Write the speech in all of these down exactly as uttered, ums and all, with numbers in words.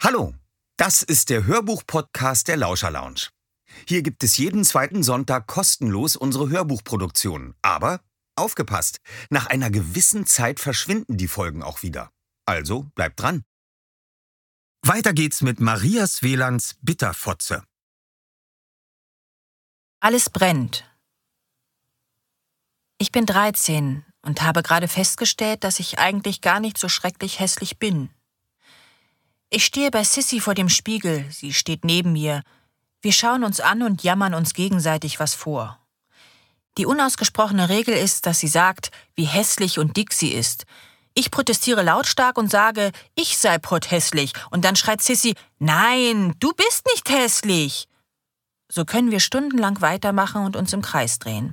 Hallo, das ist der Hörbuch-Podcast der Lauscher Lounge. Hier gibt es jeden zweiten Sonntag kostenlos unsere Hörbuchproduktionen. Aber aufgepasst, nach einer gewissen Zeit verschwinden die Folgen auch wieder. Also bleibt dran. Weiter geht's mit Maria Svelands Bitterfotze. Alles brennt. Ich bin dreizehn und habe gerade festgestellt, dass ich eigentlich gar nicht so schrecklich hässlich bin. Ich stehe bei Sissy vor dem Spiegel, sie steht neben mir. Wir schauen uns an und jammern uns gegenseitig was vor. Die unausgesprochene Regel ist, dass sie sagt, wie hässlich und dick sie ist. Ich protestiere lautstark und sage, ich sei pothässlich. Und dann schreit Sissy, nein, du bist nicht hässlich. So können wir stundenlang weitermachen und uns im Kreis drehen.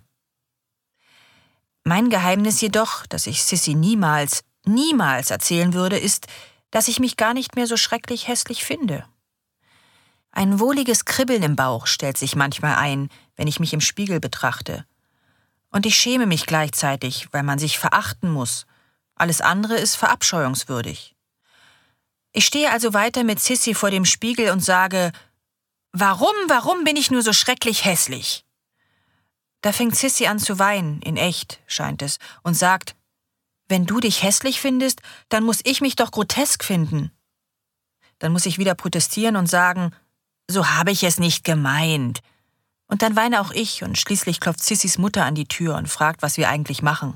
Mein Geheimnis jedoch, das ich Sissy niemals, niemals erzählen würde, ist, dass ich mich gar nicht mehr so schrecklich hässlich finde. Ein wohliges Kribbeln im Bauch stellt sich manchmal ein, wenn ich mich im Spiegel betrachte. Und ich schäme mich gleichzeitig, weil man sich verachten muss. Alles andere ist verabscheuungswürdig. Ich stehe also weiter mit Sissy vor dem Spiegel und sage, warum, warum bin ich nur so schrecklich hässlich? Da fängt Sissy an zu weinen, in echt, scheint es, und sagt, wenn du dich hässlich findest, dann muss ich mich doch grotesk finden. Dann muss ich wieder protestieren und sagen, so habe ich es nicht gemeint. Und dann weine auch ich und schließlich klopft Sissys Mutter an die Tür und fragt, was wir eigentlich machen.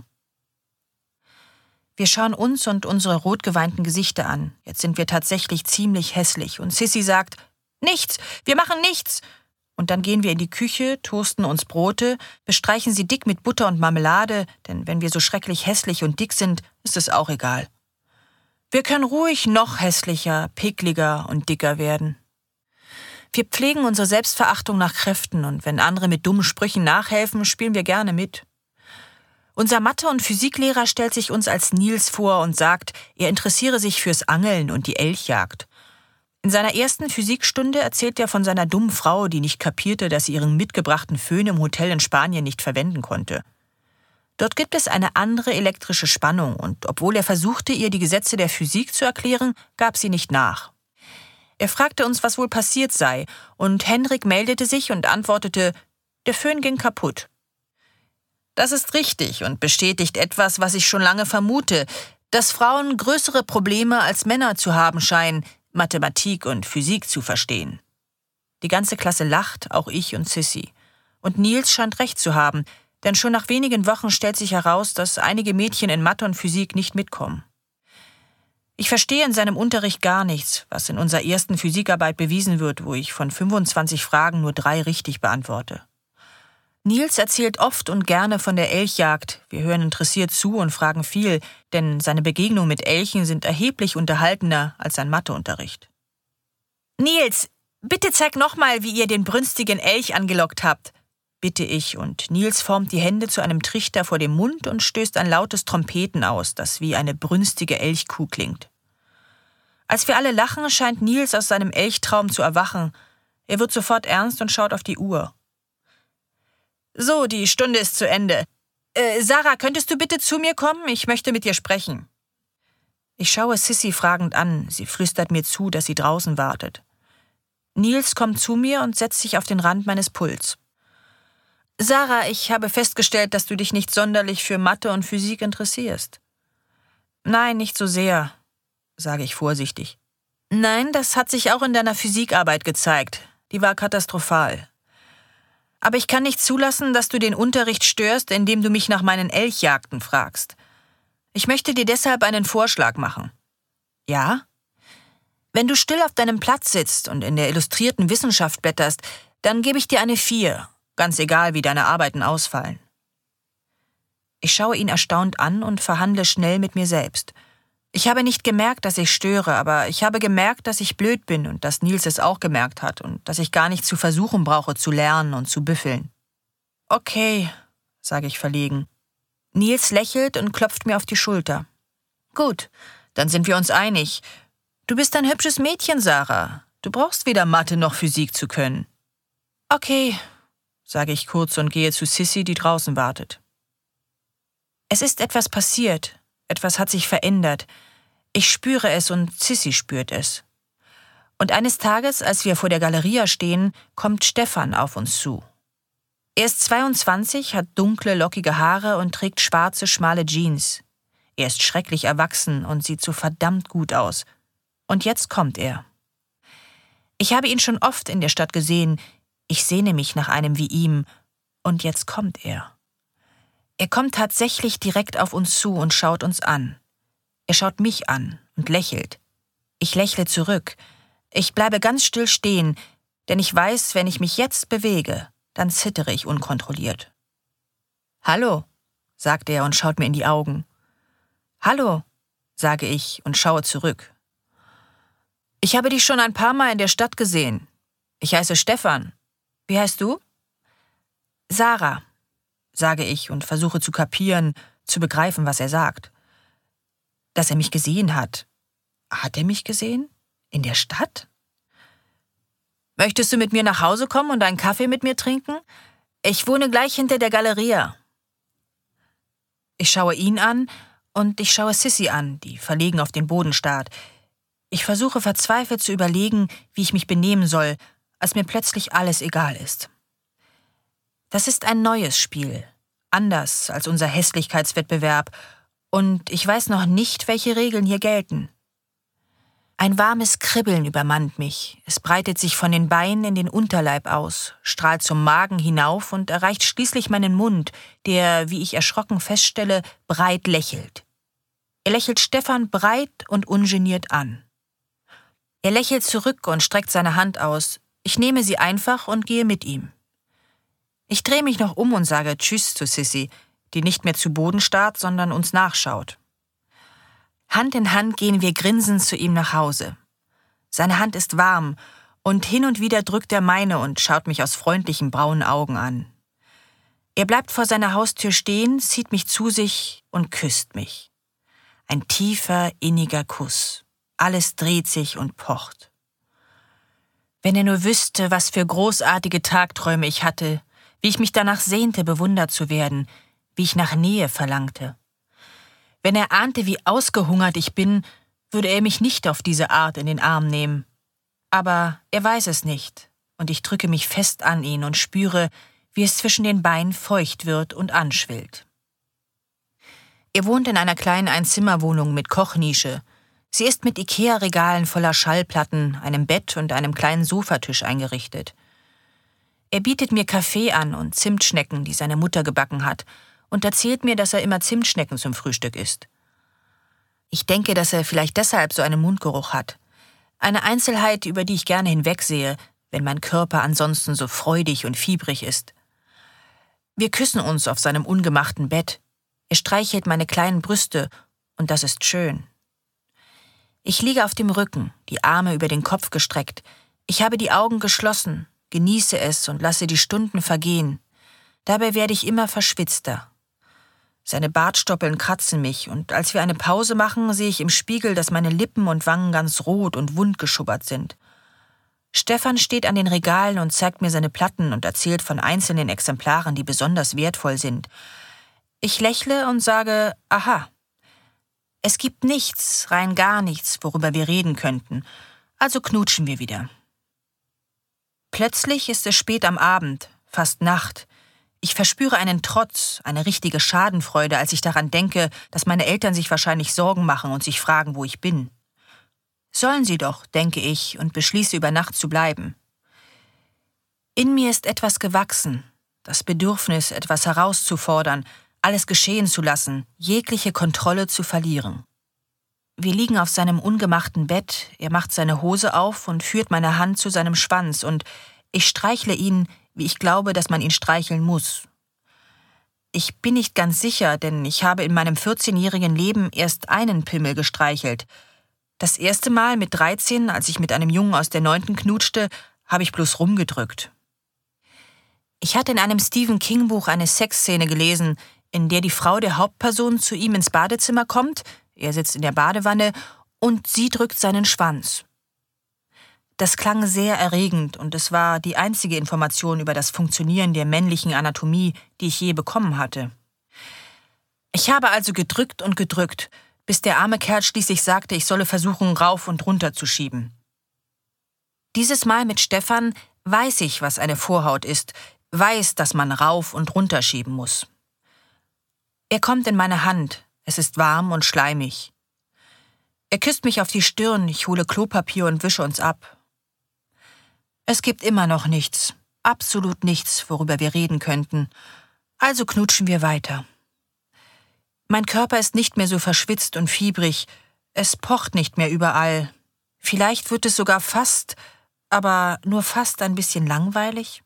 Wir schauen uns und unsere rotgeweinten Gesichter an. Jetzt sind wir tatsächlich ziemlich hässlich und Sissy sagt, nichts, wir machen nichts. Und dann gehen wir in die Küche, toasten uns Brote, bestreichen sie dick mit Butter und Marmelade, denn wenn wir so schrecklich hässlich und dick sind, ist es auch egal. Wir können ruhig noch hässlicher, pickliger und dicker werden. Wir pflegen unsere Selbstverachtung nach Kräften und wenn andere mit dummen Sprüchen nachhelfen, spielen wir gerne mit. Unser Mathe- und Physiklehrer stellt sich uns als Nils vor und sagt, er interessiere sich fürs Angeln und die Elchjagd. In seiner ersten Physikstunde erzählt er von seiner dummen Frau, die nicht kapierte, dass sie ihren mitgebrachten Föhn im Hotel in Spanien nicht verwenden konnte. Dort gibt es eine andere elektrische Spannung und obwohl er versuchte, ihr die Gesetze der Physik zu erklären, gab sie nicht nach. Er fragte uns, was wohl passiert sei, und Henrik meldete sich und antwortete, der Föhn ging kaputt. Das ist richtig und bestätigt etwas, was ich schon lange vermute, dass Frauen größere Probleme als Männer zu haben scheinen, Mathematik und Physik zu verstehen. Die ganze Klasse lacht, auch ich und Sissy. Und Nils scheint recht zu haben, denn schon nach wenigen Wochen stellt sich heraus, dass einige Mädchen in Mathe und Physik nicht mitkommen. Ich verstehe in seinem Unterricht gar nichts, was in unserer ersten Physikarbeit bewiesen wird, wo ich von fünfundzwanzig Fragen nur drei richtig beantworte. Nils erzählt oft und gerne von der Elchjagd. Wir hören interessiert zu und fragen viel, denn seine Begegnungen mit Elchen sind erheblich unterhaltender als sein Matheunterricht. Nils, bitte zeig nochmal, wie ihr den brünstigen Elch angelockt habt, bitte ich, und Nils formt die Hände zu einem Trichter vor dem Mund und stößt ein lautes Trompeten aus, das wie eine brünstige Elchkuh klingt. Als wir alle lachen, scheint Nils aus seinem Elchtraum zu erwachen. Er wird sofort ernst und schaut auf die Uhr. So, die Stunde ist zu Ende. Äh, Sarah, könntest du bitte zu mir kommen? Ich möchte mit dir sprechen. Ich schaue Sissy fragend an. Sie flüstert mir zu, dass sie draußen wartet. Nils kommt zu mir und setzt sich auf den Rand meines Pults. Sarah, ich habe festgestellt, dass du dich nicht sonderlich für Mathe und Physik interessierst. Nein, nicht so sehr, sage ich vorsichtig. Nein, das hat sich auch in deiner Physikarbeit gezeigt. Die war katastrophal. Aber ich kann nicht zulassen, dass du den Unterricht störst, indem du mich nach meinen Elchjagden fragst. Ich möchte dir deshalb einen Vorschlag machen. Ja? Wenn du still auf deinem Platz sitzt und in der illustrierten Wissenschaft blätterst, dann gebe ich dir eine vier, ganz egal, wie deine Arbeiten ausfallen. Ich schaue ihn erstaunt an und verhandle schnell mit mir selbst. Ich habe nicht gemerkt, dass ich störe, aber ich habe gemerkt, dass ich blöd bin und dass Nils es auch gemerkt hat und dass ich gar nicht zu versuchen brauche, zu lernen und zu büffeln. Okay, sage ich verlegen. Nils lächelt und klopft mir auf die Schulter. Gut, dann sind wir uns einig. Du bist ein hübsches Mädchen, Sarah. Du brauchst weder Mathe noch Physik zu können. Okay, sage ich kurz und gehe zu Sissy, die draußen wartet. Es ist etwas passiert. Etwas hat sich verändert. Ich spüre es und Sissy spürt es. Und eines Tages, als wir vor der Galeria stehen, kommt Stefan auf uns zu. Er ist zweiundzwanzig, hat dunkle, lockige Haare und trägt schwarze, schmale Jeans. Er ist schrecklich erwachsen und sieht so verdammt gut aus. Und jetzt kommt er. Ich habe ihn schon oft in der Stadt gesehen. Ich sehne mich nach einem wie ihm. Und jetzt kommt er. Er kommt tatsächlich direkt auf uns zu und schaut uns an. Er schaut mich an und lächelt. Ich lächle zurück. Ich bleibe ganz still stehen, denn ich weiß, wenn ich mich jetzt bewege, dann zittere ich unkontrolliert. »Hallo«, sagt er und schaut mir in die Augen. »Hallo«, sage ich und schaue zurück. »Ich habe dich schon ein paar Mal in der Stadt gesehen. Ich heiße Stefan. Wie heißt du?« »Sarah«, sage ich und versuche zu kapieren, zu begreifen, was er sagt. Dass er mich gesehen hat. Hat er mich gesehen? In der Stadt? »Möchtest du mit mir nach Hause kommen und einen Kaffee mit mir trinken? Ich wohne gleich hinter der Galeria.« Ich schaue ihn an und ich schaue Sissy an, die verlegen auf den Boden starrt. Ich versuche verzweifelt zu überlegen, wie ich mich benehmen soll, als mir plötzlich alles egal ist. Das ist ein neues Spiel, anders als unser Hässlichkeitswettbewerb, und ich weiß noch nicht, welche Regeln hier gelten. Ein warmes Kribbeln übermannt mich. Es breitet sich von den Beinen in den Unterleib aus, strahlt zum Magen hinauf und erreicht schließlich meinen Mund, der, wie ich erschrocken feststelle, breit lächelt. Er lächelt Stefan breit und ungeniert an. Er lächelt zurück und streckt seine Hand aus. Ich nehme sie einfach und gehe mit ihm. Ich drehe mich noch um und sage Tschüss zu Sissy, die nicht mehr zu Boden starrt, sondern uns nachschaut. Hand in Hand gehen wir grinsend zu ihm nach Hause. Seine Hand ist warm und hin und wieder drückt er meine und schaut mich aus freundlichen braunen Augen an. Er bleibt vor seiner Haustür stehen, zieht mich zu sich und küsst mich. Ein tiefer, inniger Kuss. Alles dreht sich und pocht. Wenn er nur wüsste, was für großartige Tagträume ich hatte, wie ich mich danach sehnte, bewundert zu werden, wie ich nach Nähe verlangte. Wenn er ahnte, wie ausgehungert ich bin, würde er mich nicht auf diese Art in den Arm nehmen. Aber er weiß es nicht, und ich drücke mich fest an ihn und spüre, wie es zwischen den Beinen feucht wird und anschwillt. Er wohnt in einer kleinen Einzimmerwohnung mit Kochnische. Sie ist mit Ikea-Regalen voller Schallplatten, einem Bett und einem kleinen Sofatisch eingerichtet. Er bietet mir Kaffee an und Zimtschnecken, die seine Mutter gebacken hat, und erzählt mir, dass er immer Zimtschnecken zum Frühstück isst. Ich denke, dass er vielleicht deshalb so einen Mundgeruch hat. Eine Einzelheit, über die ich gerne hinwegsehe, wenn mein Körper ansonsten so freudig und fiebrig ist. Wir küssen uns auf seinem ungemachten Bett. Er streichelt meine kleinen Brüste, und das ist schön. Ich liege auf dem Rücken, die Arme über den Kopf gestreckt. Ich habe die Augen geschlossen, genieße es und lasse die Stunden vergehen. Dabei werde ich immer verschwitzter. Seine Bartstoppeln kratzen mich, und als wir eine Pause machen, sehe ich im Spiegel, dass meine Lippen und Wangen ganz rot und wundgeschubbert sind. Stefan steht an den Regalen und zeigt mir seine Platten und erzählt von einzelnen Exemplaren, die besonders wertvoll sind. Ich lächle und sage, aha. Es gibt nichts, rein gar nichts, worüber wir reden könnten, also knutschen wir wieder. Plötzlich ist es spät am Abend, fast Nacht. Ich verspüre einen Trotz, eine richtige Schadenfreude, als ich daran denke, dass meine Eltern sich wahrscheinlich Sorgen machen und sich fragen, wo ich bin. Sollen sie doch, denke ich, und beschließe, über Nacht zu bleiben. In mir ist etwas gewachsen, das Bedürfnis, etwas herauszufordern, alles geschehen zu lassen, jegliche Kontrolle zu verlieren. Wir liegen auf seinem ungemachten Bett, er macht seine Hose auf und führt meine Hand zu seinem Schwanz, und ich streichle ihn, wie ich glaube, dass man ihn streicheln muss. Ich bin nicht ganz sicher, denn ich habe in meinem vierzehnjährigen Leben erst einen Pimmel gestreichelt. Das erste Mal mit dreizehn, als ich mit einem Jungen aus der neunten knutschte, habe ich bloß rumgedrückt. Ich hatte in einem Stephen King-Buch eine Sexszene gelesen, in der die Frau der Hauptperson zu ihm ins Badezimmer kommt, er sitzt in der Badewanne, und sie drückt seinen Schwanz. Das klang sehr erregend, und es war die einzige Information über das Funktionieren der männlichen Anatomie, die ich je bekommen hatte. Ich habe also gedrückt und gedrückt, bis der arme Kerl schließlich sagte, ich solle versuchen, rauf und runter zu schieben. Dieses Mal mit Stefan weiß ich, was eine Vorhaut ist, weiß, dass man rauf und runter schieben muss. Er kommt in meine Hand, es ist warm und schleimig. Er küsst mich auf die Stirn, ich hole Klopapier und wische uns ab. Es gibt immer noch nichts, absolut nichts, worüber wir reden könnten, also knutschen wir weiter. Mein Körper ist nicht mehr so verschwitzt und fiebrig, es pocht nicht mehr überall. Vielleicht wird es sogar fast, aber nur fast ein bisschen langweilig.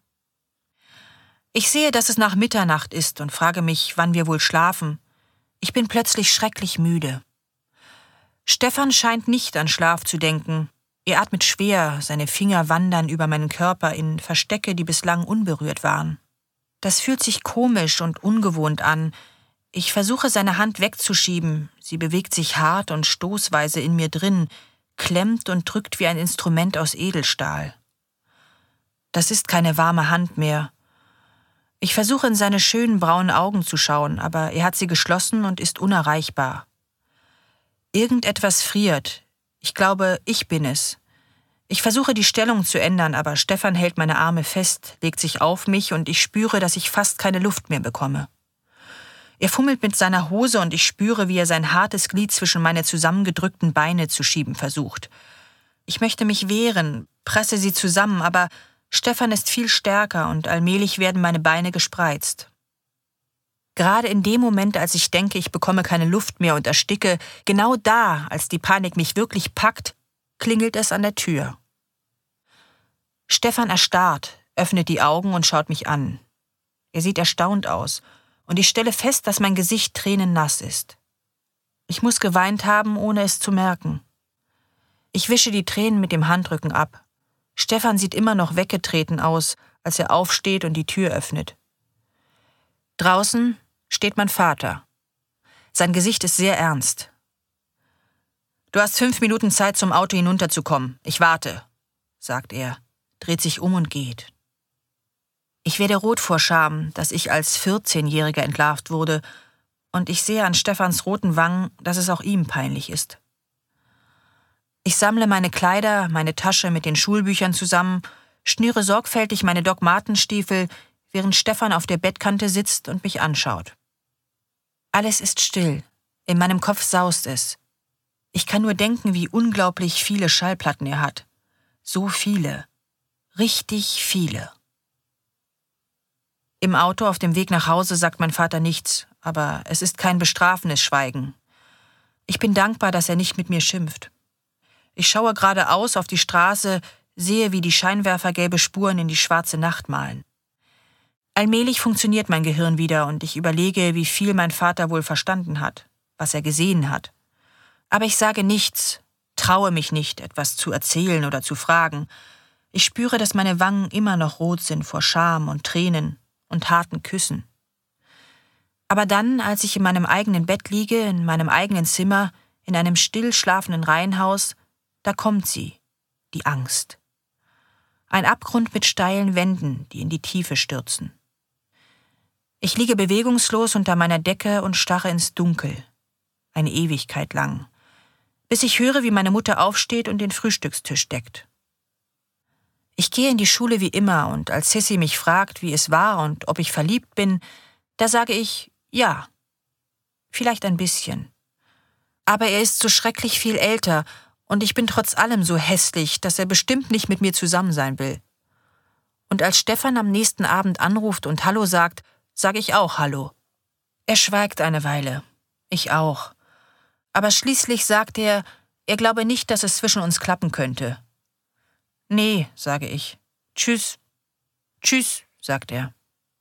Ich sehe, dass es nach Mitternacht ist und frage mich, wann wir wohl schlafen. Ich bin plötzlich schrecklich müde. Stefan scheint nicht an Schlaf zu denken. Er atmet schwer, seine Finger wandern über meinen Körper in Verstecke, die bislang unberührt waren. Das fühlt sich komisch und ungewohnt an. Ich versuche, seine Hand wegzuschieben. Sie bewegt sich hart und stoßweise in mir drin, klemmt und drückt wie ein Instrument aus Edelstahl. Das ist keine warme Hand mehr. Ich versuche, in seine schönen braunen Augen zu schauen, aber er hat sie geschlossen und ist unerreichbar. Irgendetwas friert. Ich glaube, ich bin es. Ich versuche, die Stellung zu ändern, aber Stefan hält meine Arme fest, legt sich auf mich und ich spüre, dass ich fast keine Luft mehr bekomme. Er fummelt mit seiner Hose und ich spüre, wie er sein hartes Glied zwischen meine zusammengedrückten Beine zu schieben versucht. Ich möchte mich wehren, presse sie zusammen, aber Stefan ist viel stärker und allmählich werden meine Beine gespreizt. Gerade in dem Moment, als ich denke, ich bekomme keine Luft mehr und ersticke, genau da, als die Panik mich wirklich packt, klingelt es an der Tür. Stefan erstarrt, öffnet die Augen und schaut mich an. Er sieht erstaunt aus und ich stelle fest, dass mein Gesicht tränennass ist. Ich muss geweint haben, ohne es zu merken. Ich wische die Tränen mit dem Handrücken ab. Stefan sieht immer noch weggetreten aus, als er aufsteht und die Tür öffnet. Draußen steht mein Vater. Sein Gesicht ist sehr ernst. »Du hast fünf Minuten Zeit, zum Auto hinunterzukommen. Ich warte«, sagt er, dreht sich um und geht. Ich werde rot vor Scham, dass ich als vierzehnjähriger entlarvt wurde, und ich sehe an Stefans roten Wangen, dass es auch ihm peinlich ist. Ich sammle meine Kleider, meine Tasche mit den Schulbüchern zusammen, schnüre sorgfältig meine Doc Martens-Stiefel, während Stefan auf der Bettkante sitzt und mich anschaut. Alles ist still, in meinem Kopf saust es. Ich kann nur denken, wie unglaublich viele Schallplatten er hat. So viele. Richtig viele. Im Auto auf dem Weg nach Hause sagt mein Vater nichts, aber es ist kein bestrafendes Schweigen. Ich bin dankbar, dass er nicht mit mir schimpft. Ich schaue geradeaus auf die Straße, sehe, wie die Scheinwerfer gelbe Spuren in die schwarze Nacht malen. Allmählich funktioniert mein Gehirn wieder und ich überlege, wie viel mein Vater wohl verstanden hat, was er gesehen hat. Aber ich sage nichts, traue mich nicht, etwas zu erzählen oder zu fragen. Ich spüre, dass meine Wangen immer noch rot sind vor Scham und Tränen und harten Küssen. Aber dann, als ich in meinem eigenen Bett liege, in meinem eigenen Zimmer, in einem still schlafenden Reihenhaus, da kommt sie, die Angst. Ein Abgrund mit steilen Wänden, die in die Tiefe stürzen. Ich liege bewegungslos unter meiner Decke und starre ins Dunkel, eine Ewigkeit lang, bis ich höre, wie meine Mutter aufsteht und den Frühstückstisch deckt. Ich gehe in die Schule wie immer und als Sissy mich fragt, wie es war und ob ich verliebt bin, da sage ich, ja, vielleicht ein bisschen. Aber er ist so schrecklich viel älter und ich bin trotz allem so hässlich, dass er bestimmt nicht mit mir zusammen sein will. Und als Stefan am nächsten Abend anruft und Hallo sagt, sage ich auch Hallo. Er schweigt eine Weile, ich auch. Aber schließlich sagt er, er glaube nicht, dass es zwischen uns klappen könnte. Nee, sage ich. Tschüss. Tschüss, sagt er.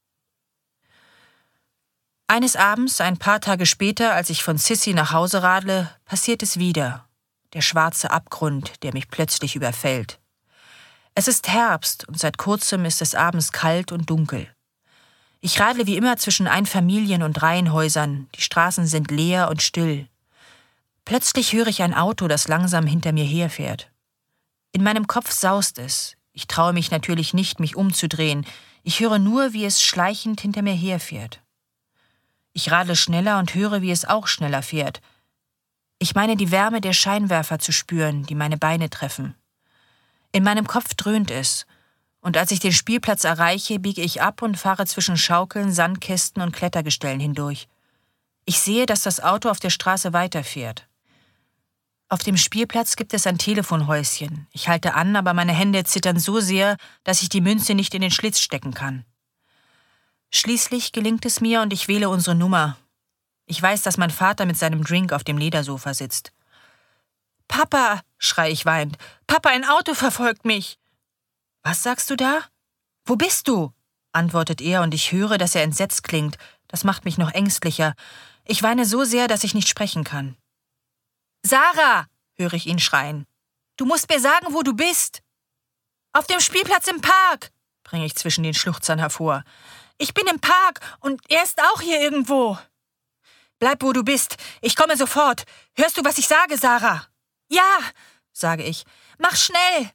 Eines Abends, ein paar Tage später, als ich von Sissy nach Hause radle, passiert es wieder. Der schwarze Abgrund, der mich plötzlich überfällt. Es ist Herbst und seit kurzem ist es abends kalt und dunkel. Ich radle wie immer zwischen Einfamilien- und Reihenhäusern, die Straßen sind leer und still. Plötzlich höre ich ein Auto, das langsam hinter mir herfährt. In meinem Kopf saust es. Ich traue mich natürlich nicht, mich umzudrehen. Ich höre nur, wie es schleichend hinter mir herfährt. Ich radle schneller und höre, wie es auch schneller fährt. Ich meine, die Wärme der Scheinwerfer zu spüren, die meine Beine treffen. In meinem Kopf dröhnt es. Und als ich den Spielplatz erreiche, biege ich ab und fahre zwischen Schaukeln, Sandkästen und Klettergestellen hindurch. Ich sehe, dass das Auto auf der Straße weiterfährt. Auf dem Spielplatz gibt es ein Telefonhäuschen. Ich halte an, aber meine Hände zittern so sehr, dass ich die Münze nicht in den Schlitz stecken kann. Schließlich gelingt es mir und ich wähle unsere Nummer. Ich weiß, dass mein Vater mit seinem Drink auf dem Ledersofa sitzt. »Papa«, schreie ich weinend, »Papa, ein Auto verfolgt mich!« »Was sagst du da?« »Wo bist du?«, antwortet er und ich höre, dass er entsetzt klingt. Das macht mich noch ängstlicher. Ich weine so sehr, dass ich nicht sprechen kann. »Sarah«, höre ich ihn schreien, »du musst mir sagen, wo du bist.« »Auf dem Spielplatz im Park«, bringe ich zwischen den Schluchzern hervor. »Ich bin im Park und er ist auch hier irgendwo.« »Bleib, wo du bist. Ich komme sofort. Hörst du, was ich sage, Sarah?« »Ja«, sage ich. »Mach schnell!«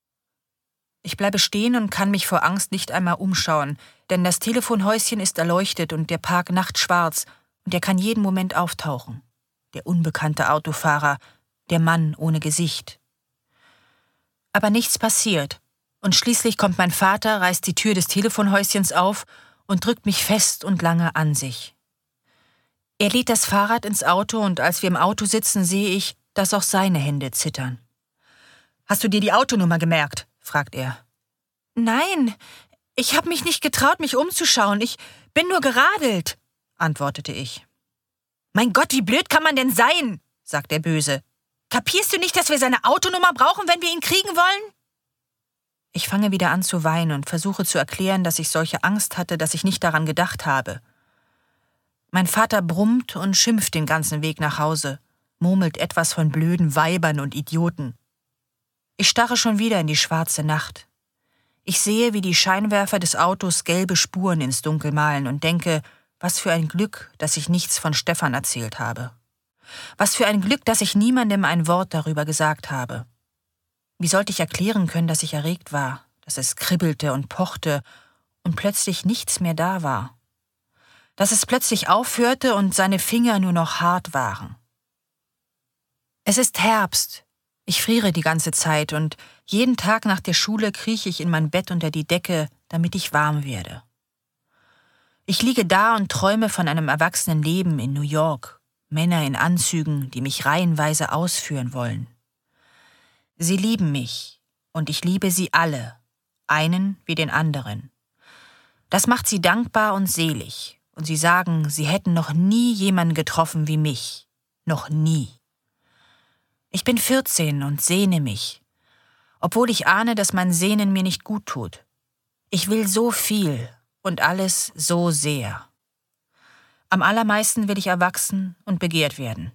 Ich bleibe stehen und kann mich vor Angst nicht einmal umschauen, denn das Telefonhäuschen ist erleuchtet und der Park nachtschwarz und er kann jeden Moment auftauchen. Der unbekannte Autofahrer, der Mann ohne Gesicht. Aber nichts passiert und schließlich kommt mein Vater, reißt die Tür des Telefonhäuschens auf und drückt mich fest und lange an sich. Er lädt das Fahrrad ins Auto und als wir im Auto sitzen, sehe ich, dass auch seine Hände zittern. »Hast du dir die Autonummer gemerkt?«, fragt er. »Nein, ich habe mich nicht getraut, mich umzuschauen. Ich bin nur geradelt«, antwortete ich. »Mein Gott, wie blöd kann man denn sein?«, sagt er böse. »Kapierst du nicht, dass wir seine Autonummer brauchen, wenn wir ihn kriegen wollen?« Ich fange wieder an zu weinen und versuche zu erklären, dass ich solche Angst hatte, dass ich nicht daran gedacht habe. Mein Vater brummt und schimpft den ganzen Weg nach Hause, murmelt etwas von blöden Weibern und Idioten. Ich starre schon wieder in die schwarze Nacht. Ich sehe, wie die Scheinwerfer des Autos gelbe Spuren ins Dunkel malen und denke, was für ein Glück, dass ich nichts von Stefan erzählt habe. Was für ein Glück, dass ich niemandem ein Wort darüber gesagt habe. Wie sollte ich erklären können, dass ich erregt war, dass es kribbelte und pochte und plötzlich nichts mehr da war? Dass es plötzlich aufhörte und seine Finger nur noch hart waren. Es ist Herbst. Ich friere die ganze Zeit und jeden Tag nach der Schule krieche ich in mein Bett unter die Decke, damit ich warm werde. Ich liege da und träume von einem erwachsenen Leben in New York, Männer in Anzügen, die mich reihenweise ausführen wollen. Sie lieben mich und ich liebe sie alle, einen wie den anderen. Das macht sie dankbar und selig und sie sagen, sie hätten noch nie jemanden getroffen wie mich, noch nie. Ich bin vierzehn und sehne mich, obwohl ich ahne, dass mein Sehnen mir nicht gut tut. Ich will so viel und alles so sehr. Am allermeisten will ich erwachsen und begehrt werden.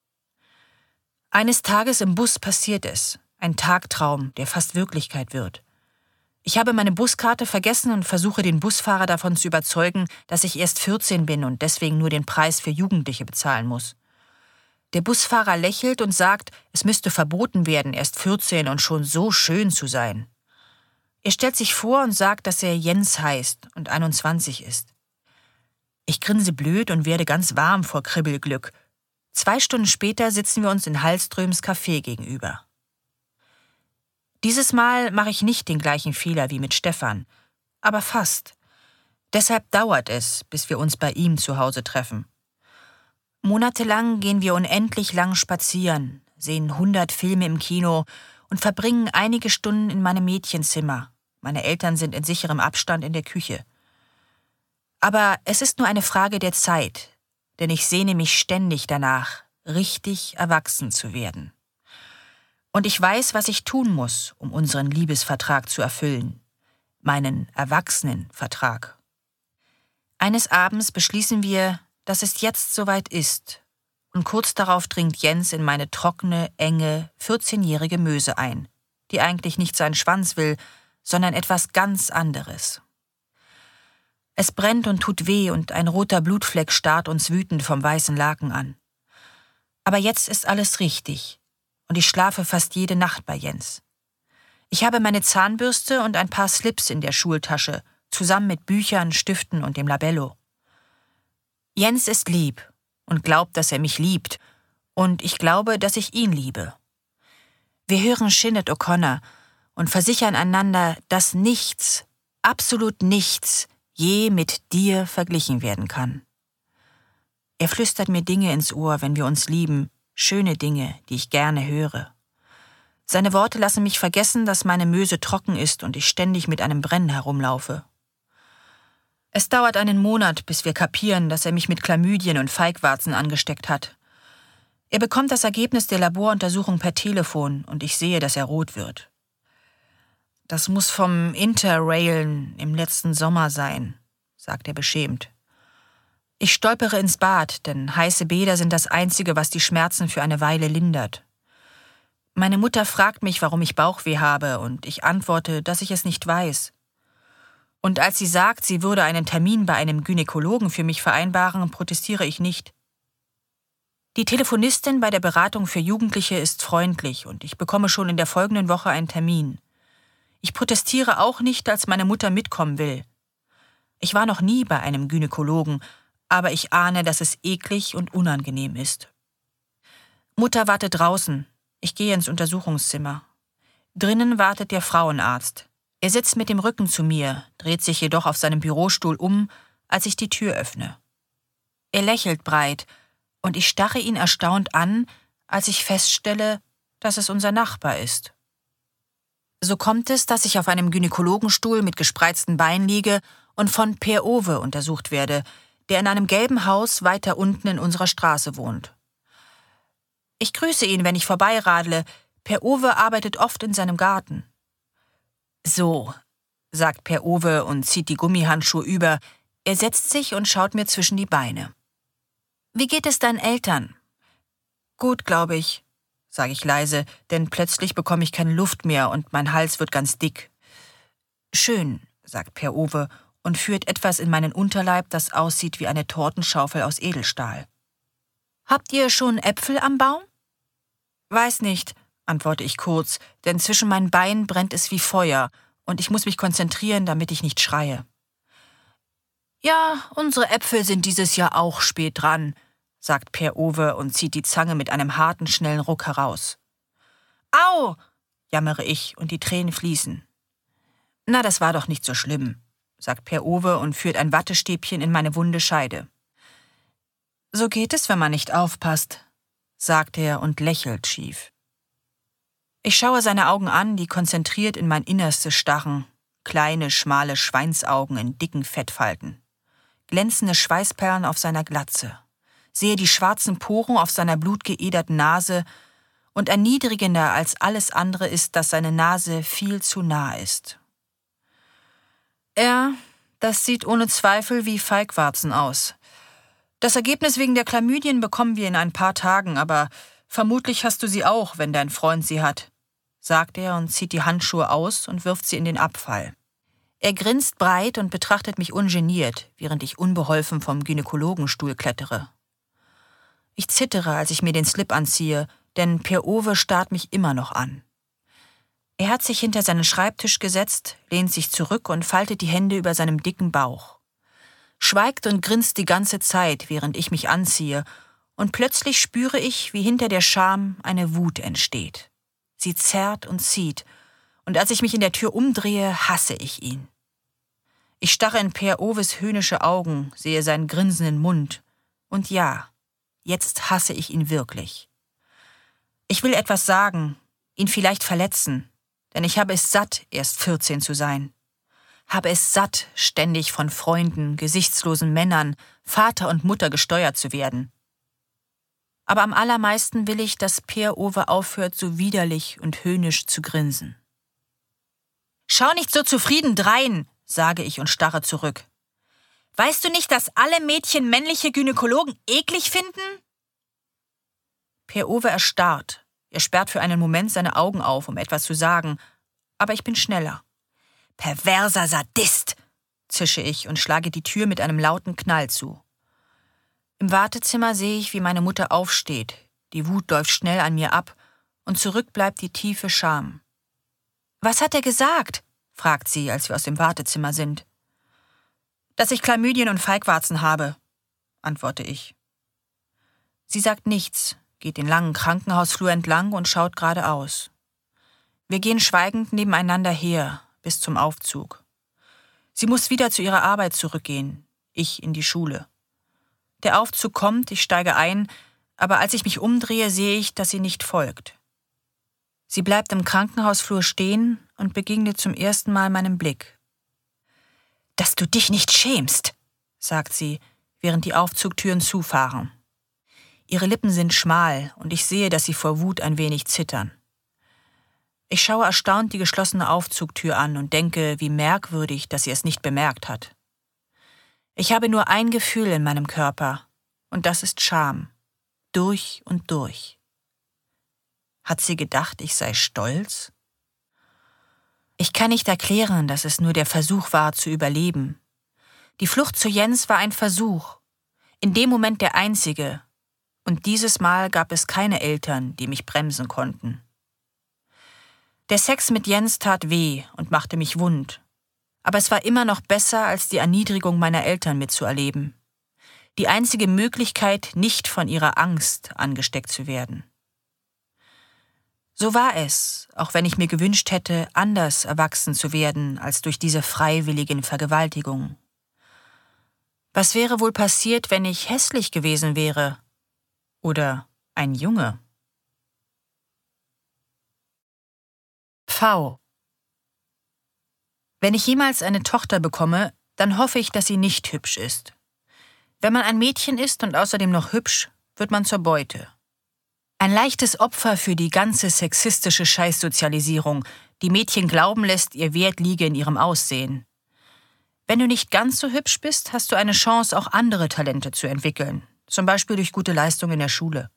Eines Tages im Bus passiert es, ein Tagtraum, der fast Wirklichkeit wird. Ich habe meine Buskarte vergessen und versuche den Busfahrer davon zu überzeugen, dass ich erst vierzehn bin und deswegen nur den Preis für Jugendliche bezahlen muss. Der Busfahrer lächelt und sagt, es müsste verboten werden, erst vierzehn und schon so schön zu sein. Er stellt sich vor und sagt, dass er Jens heißt und einundzwanzig ist. Ich grinse blöd und werde ganz warm vor Kribbelglück. Zwei Stunden später sitzen wir uns in Hallströms Café gegenüber. Dieses Mal mache ich nicht den gleichen Fehler wie mit Stefan, aber fast. Deshalb dauert es, bis wir uns bei ihm zu Hause treffen. Monatelang gehen wir unendlich lang spazieren, sehen hundert Filme im Kino und verbringen einige Stunden in meinem Mädchenzimmer. Meine Eltern sind in sicherem Abstand in der Küche. Aber es ist nur eine Frage der Zeit, denn ich sehne mich ständig danach, richtig erwachsen zu werden. Und ich weiß, was ich tun muss, um unseren Liebesvertrag zu erfüllen, meinen Erwachsenenvertrag. Eines Abends beschließen wir, dass es jetzt soweit ist, und kurz darauf dringt Jens in meine trockene, enge, vierzehnjährige Möse ein, die eigentlich nicht seinen Schwanz will, sondern etwas ganz anderes. Es brennt und tut weh und ein roter Blutfleck starrt uns wütend vom weißen Laken an. Aber jetzt ist alles richtig und ich schlafe fast jede Nacht bei Jens. Ich habe meine Zahnbürste und ein paar Slips in der Schultasche, zusammen mit Büchern, Stiften und dem Labello. Jens ist lieb und glaubt, dass er mich liebt, und ich glaube, dass ich ihn liebe. Wir hören Sinead O'Connor, und versichern einander, dass nichts, absolut nichts, je mit dir verglichen werden kann. Er flüstert mir Dinge ins Ohr, wenn wir uns lieben, schöne Dinge, die ich gerne höre. Seine Worte lassen mich vergessen, dass meine Möse trocken ist und ich ständig mit einem Brennen herumlaufe. Es dauert einen Monat, bis wir kapieren, dass er mich mit Chlamydien und Feigwarzen angesteckt hat. Er bekommt das Ergebnis der Laboruntersuchung per Telefon und ich sehe, dass er rot wird. Das muss vom Interrailen im letzten Sommer sein, sagt er beschämt. Ich stolpere ins Bad, denn heiße Bäder sind das Einzige, was die Schmerzen für eine Weile lindert. Meine Mutter fragt mich, warum ich Bauchweh habe, und ich antworte, dass ich es nicht weiß. Und als sie sagt, sie würde einen Termin bei einem Gynäkologen für mich vereinbaren, protestiere ich nicht. Die Telefonistin bei der Beratung für Jugendliche ist freundlich und ich bekomme schon in der folgenden Woche einen Termin. Ich protestiere auch nicht, als meine Mutter mitkommen will. Ich war noch nie bei einem Gynäkologen, aber ich ahne, dass es eklig und unangenehm ist. Mutter wartet draußen. Ich gehe ins Untersuchungszimmer. Drinnen wartet der Frauenarzt. Er sitzt mit dem Rücken zu mir, dreht sich jedoch auf seinem Bürostuhl um, als ich die Tür öffne. Er lächelt breit, und ich starre ihn erstaunt an, als ich feststelle, dass es unser Nachbar ist. So kommt es, dass ich auf einem Gynäkologenstuhl mit gespreizten Beinen liege und von Per Owe untersucht werde, der in einem gelben Haus weiter unten in unserer Straße wohnt. Ich grüße ihn, wenn ich vorbeiradle. Per Owe arbeitet oft in seinem Garten. »So«, sagt Per Owe und zieht die Gummihandschuhe über. Er setzt sich und schaut mir zwischen die Beine. »Wie geht es deinen Eltern?« »Gut, glaube ich«, sage ich leise, denn plötzlich bekomme ich keine Luft mehr und mein Hals wird ganz dick. »Schön«, sagt Per Owe und führt etwas in meinen Unterleib, das aussieht wie eine Tortenschaufel aus Edelstahl. »Habt ihr schon Äpfel am Baum?« »Weiß nicht«, antworte ich kurz, denn zwischen meinen Beinen brennt es wie Feuer und ich muss mich konzentrieren, damit ich nicht schreie. »Ja, unsere Äpfel sind dieses Jahr auch spät dran«, sagt Per Owe und zieht die Zange mit einem harten, schnellen Ruck heraus. »Au«, jammere ich und die Tränen fließen. »Na, das war doch nicht so schlimm«, sagt Per Owe und führt ein Wattestäbchen in meine wunde Scheide. »So geht es, wenn man nicht aufpasst«, sagt er und lächelt schief. Ich schaue seine Augen an, die konzentriert in mein Innerstes starren, kleine, schmale Schweinsaugen in dicken Fettfalten. Glänzende Schweißperlen auf seiner Glatze, sehe die schwarzen Poren auf seiner blutgeederten Nase und erniedrigender als alles andere ist, dass seine Nase viel zu nah ist. Ja, das sieht ohne Zweifel wie Feigwarzen aus. Das Ergebnis wegen der Chlamydien bekommen wir in ein paar Tagen, aber vermutlich hast du sie auch, wenn dein Freund sie hat, sagt er und zieht die Handschuhe aus und wirft sie in den Abfall. Er grinst breit und betrachtet mich ungeniert, während ich unbeholfen vom Gynäkologenstuhl klettere. Ich zittere, als ich mir den Slip anziehe, denn Per Owe starrt mich immer noch an. Er hat sich hinter seinen Schreibtisch gesetzt, lehnt sich zurück und faltet die Hände über seinem dicken Bauch. Schweigt und grinst die ganze Zeit, während ich mich anziehe, und plötzlich spüre ich, wie hinter der Scham eine Wut entsteht. Sie zerrt und zieht, und als ich mich in der Tür umdrehe, hasse ich ihn. Ich starre in Per Owes höhnische Augen, sehe seinen grinsenden Mund, und ja, jetzt hasse ich ihn wirklich. Ich will etwas sagen, ihn vielleicht verletzen, denn ich habe es satt, erst vierzehn zu sein. Habe es satt, ständig von Freunden, gesichtslosen Männern, Vater und Mutter gesteuert zu werden. Aber am allermeisten will ich, dass Per Owe aufhört, so widerlich und höhnisch zu grinsen. »Schau nicht so zufrieden drein«, sage ich und starre zurück. »Weißt du nicht, dass alle Mädchen männliche Gynäkologen eklig finden?« Per Owe erstarrt. Er sperrt für einen Moment seine Augen auf, um etwas zu sagen, aber ich bin schneller. »Perverser Sadist«, zische ich und schlage die Tür mit einem lauten Knall zu. Im Wartezimmer sehe ich, wie meine Mutter aufsteht. Die Wut läuft schnell an mir ab und zurück bleibt die tiefe Scham. »Was hat er gesagt?«, fragt sie, als wir aus dem Wartezimmer sind. »Dass ich Chlamydien und Feigwarzen habe«, antworte ich. Sie sagt nichts, geht den langen Krankenhausflur entlang und schaut geradeaus. Wir gehen schweigend nebeneinander her, bis zum Aufzug. Sie muss wieder zu ihrer Arbeit zurückgehen, ich in die Schule. Der Aufzug kommt, ich steige ein, aber als ich mich umdrehe, sehe ich, dass sie nicht folgt. Sie bleibt im Krankenhausflur stehen und begegnet zum ersten Mal meinem Blick. »Dass du dich nicht schämst«, sagt sie, während die Aufzugtüren zufahren. Ihre Lippen sind schmal und ich sehe, dass sie vor Wut ein wenig zittern. Ich schaue erstaunt die geschlossene Aufzugtür an und denke, wie merkwürdig, dass sie es nicht bemerkt hat. Ich habe nur ein Gefühl in meinem Körper, und das ist Scham. Durch und durch. Hat sie gedacht, ich sei stolz? Ich kann nicht erklären, dass es nur der Versuch war, zu überleben. Die Flucht zu Jens war ein Versuch, in dem Moment der einzige, und dieses Mal gab es keine Eltern, die mich bremsen konnten. Der Sex mit Jens tat weh und machte mich wund. Aber es war immer noch besser, als die Erniedrigung meiner Eltern mitzuerleben. Die einzige Möglichkeit, nicht von ihrer Angst angesteckt zu werden. So war es, auch wenn ich mir gewünscht hätte, anders erwachsen zu werden, als durch diese freiwilligen Vergewaltigungen. Was wäre wohl passiert, wenn ich hässlich gewesen wäre? Oder ein Junge? V. Wenn ich jemals eine Tochter bekomme, dann hoffe ich, dass sie nicht hübsch ist. Wenn man ein Mädchen ist und außerdem noch hübsch, wird man zur Beute. Ein leichtes Opfer für die ganze sexistische Scheißsozialisierung, die Mädchen glauben lässt, ihr Wert liege in ihrem Aussehen. Wenn du nicht ganz so hübsch bist, hast du eine Chance, auch andere Talente zu entwickeln, zum Beispiel durch gute Leistung in der Schule.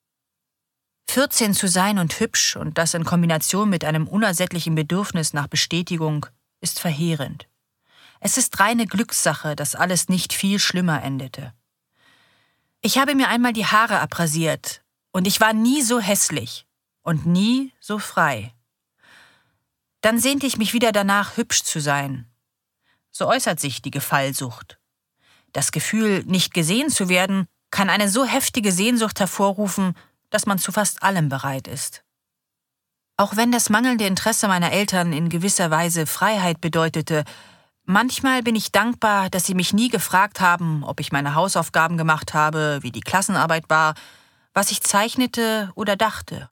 vierzehn zu sein und hübsch und das in Kombination mit einem unersättlichen Bedürfnis nach Bestätigung ist verheerend. Es ist reine Glückssache, dass alles nicht viel schlimmer endete. Ich habe mir einmal die Haare abrasiert und ich war nie so hässlich und nie so frei. Dann sehnte ich mich wieder danach, hübsch zu sein. So äußert sich die Gefallsucht. Das Gefühl, nicht gesehen zu werden, kann eine so heftige Sehnsucht hervorrufen, dass man zu fast allem bereit ist. Auch wenn das mangelnde Interesse meiner Eltern in gewisser Weise Freiheit bedeutete, manchmal bin ich dankbar, dass sie mich nie gefragt haben, ob ich meine Hausaufgaben gemacht habe, wie die Klassenarbeit war, was ich zeichnete oder dachte.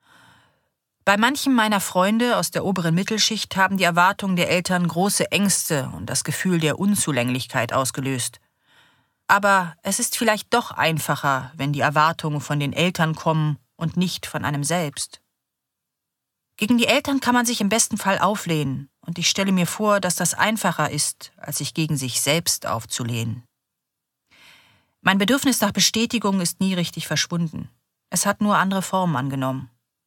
Bei manchen meiner Freunde aus der oberen Mittelschicht haben die Erwartungen der Eltern große Ängste und das Gefühl der Unzulänglichkeit ausgelöst. Aber es ist vielleicht doch einfacher, wenn die Erwartungen von den Eltern kommen und nicht von einem selbst. Gegen die Eltern kann man sich im besten Fall auflehnen, und ich stelle mir vor, dass das einfacher ist, als sich gegen sich selbst aufzulehnen. Mein Bedürfnis nach Bestätigung ist nie richtig verschwunden. Es hat nur andere Formen angenommen.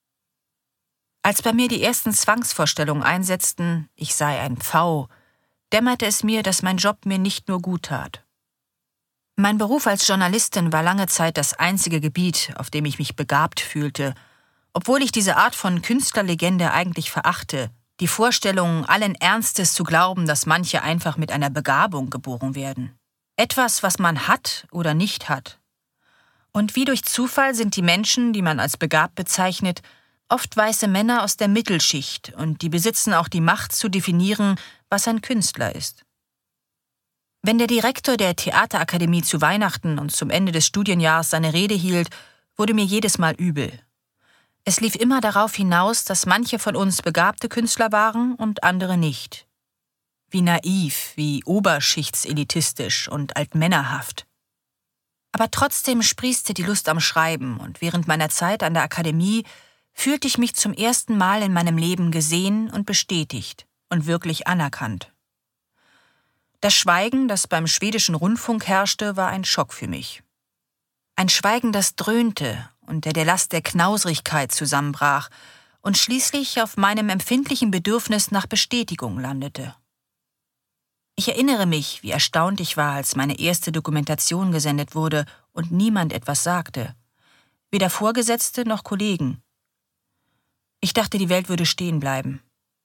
Als bei mir die ersten Zwangsvorstellungen einsetzten, ich sei ein Pfau, dämmerte es mir, dass mein Job mir nicht nur gut tat. Mein Beruf als Journalistin war lange Zeit das einzige Gebiet, auf dem ich mich begabt fühlte, obwohl ich diese Art von Künstlerlegende eigentlich verachte, die Vorstellung, allen Ernstes zu glauben, dass manche einfach mit einer Begabung geboren werden. Etwas, was man hat oder nicht hat. Und wie durch Zufall sind die Menschen, die man als begabt bezeichnet, oft weiße Männer aus der Mittelschicht, und die besitzen auch die Macht zu definieren, was ein Künstler ist. Wenn der Direktor der Theaterakademie zu Weihnachten und zum Ende des Studienjahres seine Rede hielt, wurde mir jedes Mal übel. Es lief immer darauf hinaus, dass manche von uns begabte Künstler waren und andere nicht. Wie naiv, wie oberschichtselitistisch und altmännerhaft. Aber trotzdem sprießte die Lust am Schreiben, und während meiner Zeit an der Akademie fühlte ich mich zum ersten Mal in meinem Leben gesehen und bestätigt und wirklich anerkannt. Das Schweigen, das beim schwedischen Rundfunk herrschte, war ein Schock für mich. Ein Schweigen, das dröhnte, unter der Last der Knausrigkeit zusammenbrach und schließlich auf meinem empfindlichen Bedürfnis nach Bestätigung landete. Ich erinnere mich, wie erstaunt ich war, als meine erste Dokumentation gesendet wurde und niemand etwas sagte. Weder Vorgesetzte noch Kollegen. Ich dachte, die Welt würde stehen bleiben.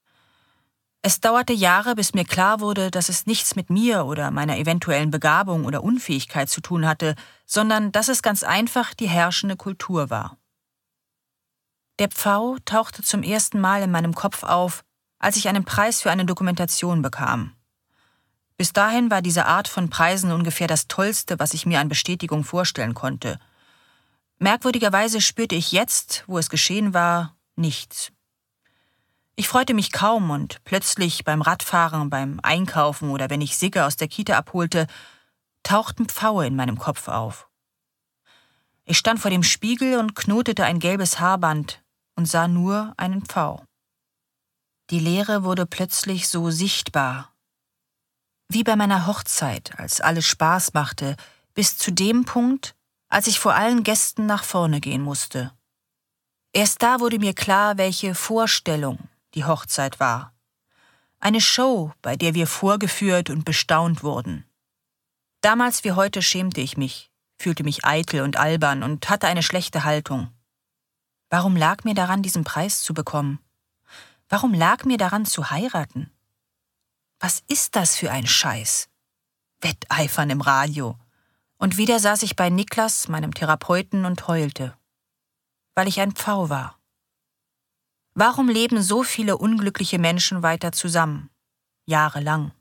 Es dauerte Jahre, bis mir klar wurde, dass es nichts mit mir oder meiner eventuellen Begabung oder Unfähigkeit zu tun hatte, sondern dass es ganz einfach die herrschende Kultur war. Der Pfau tauchte zum ersten Mal in meinem Kopf auf, als ich einen Preis für eine Dokumentation bekam. Bis dahin war diese Art von Preisen ungefähr das Tollste, was ich mir an Bestätigung vorstellen konnte. Merkwürdigerweise spürte ich jetzt, wo es geschehen war, nichts. Ich freute mich kaum und plötzlich beim Radfahren, beim Einkaufen oder wenn ich Sigge aus der Kita abholte, tauchten Pfaue in meinem Kopf auf. Ich stand vor dem Spiegel und knotete ein gelbes Haarband und sah nur einen Pfau. Die Leere wurde plötzlich so sichtbar. Wie bei meiner Hochzeit, als alles Spaß machte, bis zu dem Punkt, als ich vor allen Gästen nach vorne gehen musste. Erst da wurde mir klar, welche Vorstellung die Hochzeit war. Eine Show, bei der wir vorgeführt und bestaunt wurden. Damals wie heute schämte ich mich, fühlte mich eitel und albern und hatte eine schlechte Haltung. Warum lag mir daran, diesen Preis zu bekommen? Warum lag mir daran, zu heiraten? Was ist das für ein Scheiß? Wetteifern im Radio. Und wieder saß ich bei Niklas, meinem Therapeuten, und heulte. Weil ich ein Pfau war. Warum leben so viele unglückliche Menschen weiter zusammen? Jahrelang.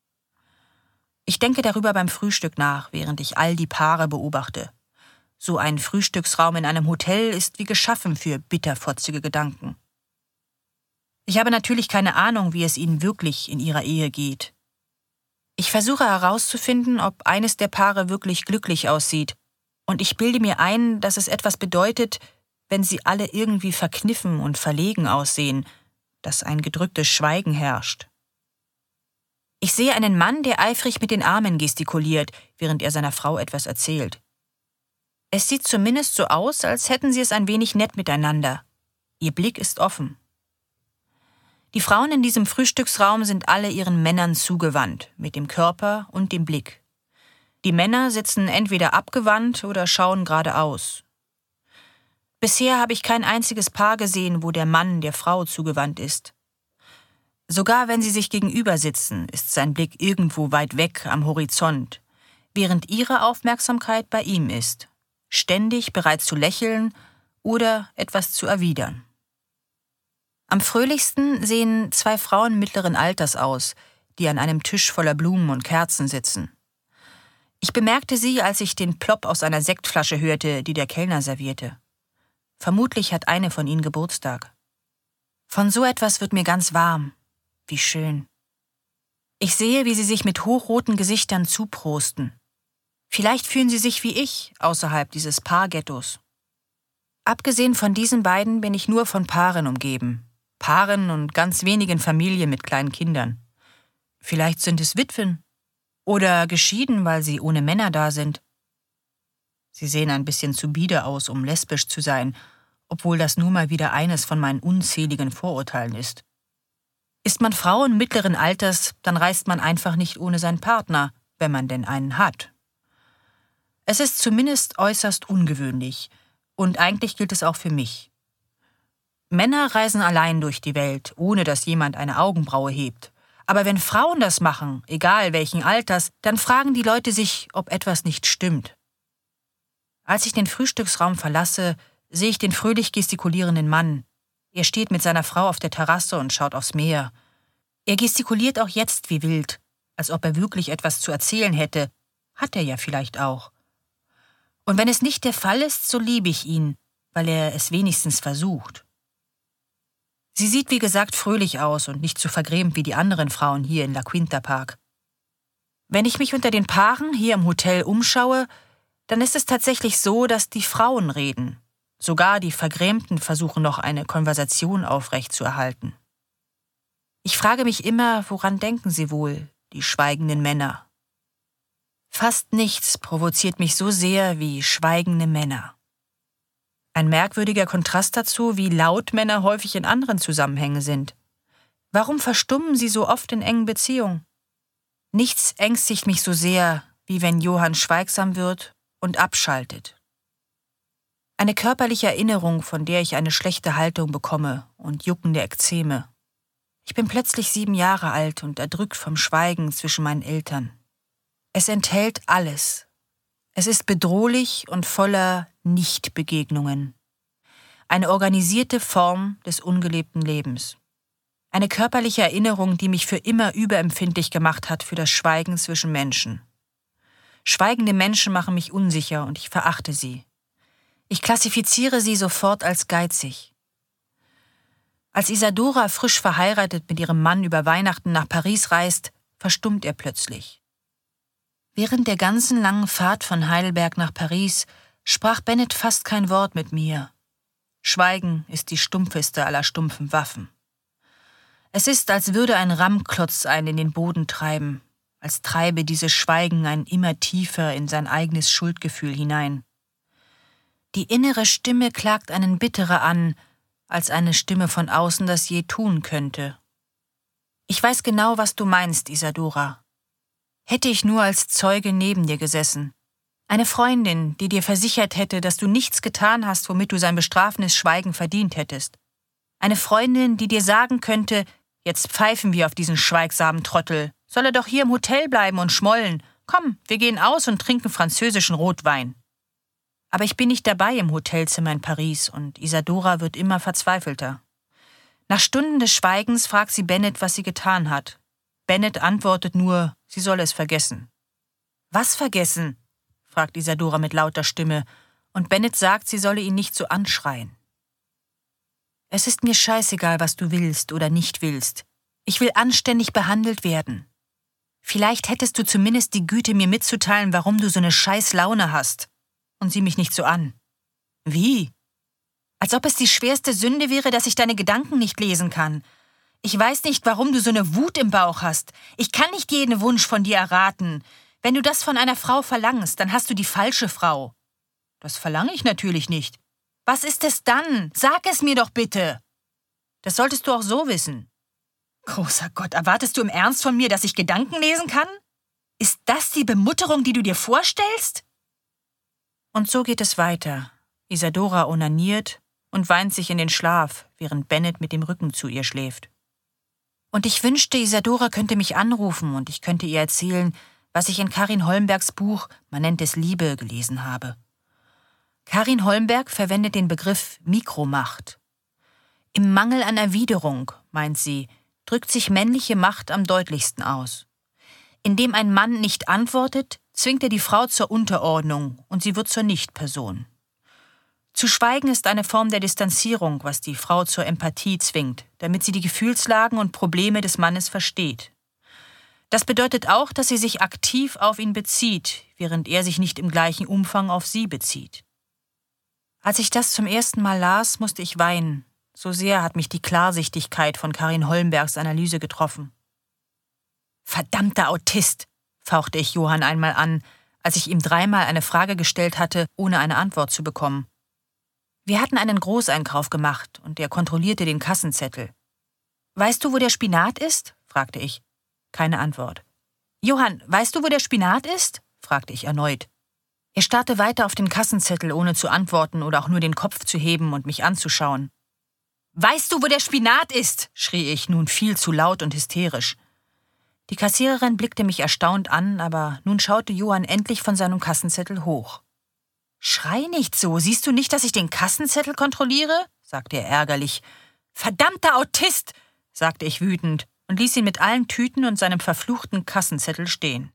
Ich denke darüber beim Frühstück nach, während ich all die Paare beobachte. So ein Frühstücksraum in einem Hotel ist wie geschaffen für bitterfotzige Gedanken. Ich habe natürlich keine Ahnung, wie es ihnen wirklich in ihrer Ehe geht. Ich versuche herauszufinden, ob eines der Paare wirklich glücklich aussieht, und ich bilde mir ein, dass es etwas bedeutet, wenn sie alle irgendwie verkniffen und verlegen aussehen, dass ein gedrücktes Schweigen herrscht. Ich sehe einen Mann, der eifrig mit den Armen gestikuliert, während er seiner Frau etwas erzählt. Es sieht zumindest so aus, als hätten sie es ein wenig nett miteinander. Ihr Blick ist offen. Die Frauen in diesem Frühstücksraum sind alle ihren Männern zugewandt, mit dem Körper und dem Blick. Die Männer sitzen entweder abgewandt oder schauen geradeaus. Bisher habe ich kein einziges Paar gesehen, wo der Mann der Frau zugewandt ist. Sogar wenn sie sich gegenüber sitzen, ist sein Blick irgendwo weit weg am Horizont, während ihre Aufmerksamkeit bei ihm ist, ständig bereit zu lächeln oder etwas zu erwidern. Am fröhlichsten sehen zwei Frauen mittleren Alters aus, die an einem Tisch voller Blumen und Kerzen sitzen. Ich bemerkte sie, als ich den Plopp aus einer Sektflasche hörte, die der Kellner servierte. Vermutlich hat eine von ihnen Geburtstag. Von so etwas wird mir ganz warm. Wie schön. Ich sehe, wie sie sich mit hochroten Gesichtern zuprosten. Vielleicht fühlen sie sich wie ich außerhalb dieses Paarghettos. Abgesehen von diesen beiden bin ich nur von Paaren umgeben. Paaren und ganz wenigen Familien mit kleinen Kindern. Vielleicht sind es Witwen oder geschieden, weil sie ohne Männer da sind. Sie sehen ein bisschen zu bieder aus, um lesbisch zu sein, obwohl das nur mal wieder eines von meinen unzähligen Vorurteilen ist. Ist man Frauen mittleren Alters, dann reist man einfach nicht ohne seinen Partner, wenn man denn einen hat. Es ist zumindest äußerst ungewöhnlich, und eigentlich gilt es auch für mich. Männer reisen allein durch die Welt, ohne dass jemand eine Augenbraue hebt. Aber wenn Frauen das machen, egal welchen Alters, dann fragen die Leute sich, ob etwas nicht stimmt. Als ich den Frühstücksraum verlasse, sehe ich den fröhlich gestikulierenden Mann. Er steht mit seiner Frau auf der Terrasse und schaut aufs Meer. Er gestikuliert auch jetzt wie wild, als ob er wirklich etwas zu erzählen hätte. Hat er ja vielleicht auch. Und wenn es nicht der Fall ist, so liebe ich ihn, weil er es wenigstens versucht. Sie sieht wie gesagt fröhlich aus und nicht so vergrämt wie die anderen Frauen hier in La Quinta Park. Wenn ich mich unter den Paaren hier im Hotel umschaue, dann ist es tatsächlich so, dass die Frauen reden. Sogar die Vergrämten versuchen noch eine Konversation aufrechtzuerhalten. Ich frage mich immer, woran denken sie wohl, die schweigenden Männer? Fast nichts provoziert mich so sehr wie schweigende Männer. Ein merkwürdiger Kontrast dazu, wie laut Männer häufig in anderen Zusammenhängen sind. Warum verstummen sie so oft in engen Beziehungen? Nichts ängstigt mich so sehr, wie wenn Johann schweigsam wird und abschaltet. Eine körperliche Erinnerung, von der ich eine schlechte Haltung bekomme und juckende Ekzeme. Ich bin plötzlich sieben Jahre alt und erdrückt vom Schweigen zwischen meinen Eltern. Es enthält alles. Es ist bedrohlich und voller Nichtbegegnungen. eine organisierte Form des ungelebten Lebens. Eine körperliche Erinnerung, die mich für immer überempfindlich gemacht hat für das Schweigen zwischen Menschen. Schweigende Menschen machen mich unsicher und ich verachte sie. Ich klassifiziere sie sofort als geizig. Als Isadora frisch verheiratet mit ihrem Mann über Weihnachten nach Paris reist, verstummt er plötzlich. Während der ganzen langen Fahrt von Heidelberg nach Paris sprach Bennett fast kein Wort mit mir. Schweigen ist die stumpfeste aller stumpfen Waffen. Es ist, als würde ein Rammklotz einen in den Boden treiben, als treibe dieses Schweigen einen immer tiefer in sein eigenes Schuldgefühl hinein. Die innere Stimme klagt einen bitterer an, als eine Stimme von außen das je tun könnte. Ich weiß genau, was du meinst, Isadora. Hätte ich nur als Zeuge neben dir gesessen. Eine Freundin, die dir versichert hätte, dass du nichts getan hast, womit du sein bestrafendes Schweigen verdient hättest. Eine Freundin, die dir sagen könnte, jetzt pfeifen wir auf diesen schweigsamen Trottel. Soll er doch hier im Hotel bleiben und schmollen. Komm, wir gehen aus und trinken französischen Rotwein. Aber ich bin nicht dabei im Hotelzimmer in Paris und Isadora wird immer verzweifelter. Nach Stunden des Schweigens fragt sie Bennett, was sie getan hat. Bennett antwortet nur, sie solle es vergessen. Was vergessen? Fragt Isadora mit lauter Stimme, und Bennett sagt, sie solle ihn nicht so anschreien. Es ist mir scheißegal, was du willst oder nicht willst. Ich will anständig behandelt werden. Vielleicht hättest du zumindest die Güte, mir mitzuteilen, warum du so eine scheiß Laune hast. Und sieh mich nicht so an. Wie? Als ob es die schwerste Sünde wäre, dass ich deine Gedanken nicht lesen kann. Ich weiß nicht, warum du so eine Wut im Bauch hast. Ich kann nicht jeden Wunsch von dir erraten. Wenn du das von einer Frau verlangst, dann hast du die falsche Frau. Das verlange ich natürlich nicht. Was ist es dann? Sag es mir doch bitte. Das solltest du auch so wissen. Großer Gott, erwartest du im Ernst von mir, dass ich Gedanken lesen kann? Ist das die Bemutterung, die du dir vorstellst? Und so geht es weiter. Isadora onaniert und weint sich in den Schlaf, während Bennett mit dem Rücken zu ihr schläft. Und ich wünschte, Isadora könnte mich anrufen und ich könnte ihr erzählen, was ich in Karin Holmbergs Buch Man nennt es Liebe gelesen habe. Karin Holmberg verwendet den Begriff Mikromacht. Im Mangel an Erwiderung, meint sie, drückt sich männliche Macht am deutlichsten aus. Indem ein Mann nicht antwortet, zwingt er die Frau zur Unterordnung und sie wird zur Nichtperson. Zu schweigen ist eine Form der Distanzierung, was die Frau zur Empathie zwingt, damit sie die Gefühlslagen und Probleme des Mannes versteht. Das bedeutet auch, dass sie sich aktiv auf ihn bezieht, während er sich nicht im gleichen Umfang auf sie bezieht. Als ich das zum ersten Mal las, musste ich weinen. So sehr hat mich die Klarsichtigkeit von Karin Holmbergs Analyse getroffen. »Verdammter Autist«, fauchte ich Johann einmal an, als ich ihm dreimal eine Frage gestellt hatte, ohne eine Antwort zu bekommen. Wir hatten einen Großeinkauf gemacht und er kontrollierte den Kassenzettel. »Weißt du, wo der Spinat ist?« fragte ich. Keine Antwort. »Johann, weißt du, wo der Spinat ist?« fragte ich erneut. Er starrte weiter auf den Kassenzettel, ohne zu antworten oder auch nur den Kopf zu heben und mich anzuschauen. »Weißt du, wo der Spinat ist?« schrie ich, nun viel zu laut und hysterisch. Die Kassiererin blickte mich erstaunt an, aber nun schaute Johann endlich von seinem Kassenzettel hoch. »Schrei nicht so, siehst du nicht, dass ich den Kassenzettel kontrolliere?« sagte er ärgerlich. »Verdammter Autist«, sagte ich wütend und ließ ihn mit allen Tüten und seinem verfluchten Kassenzettel stehen.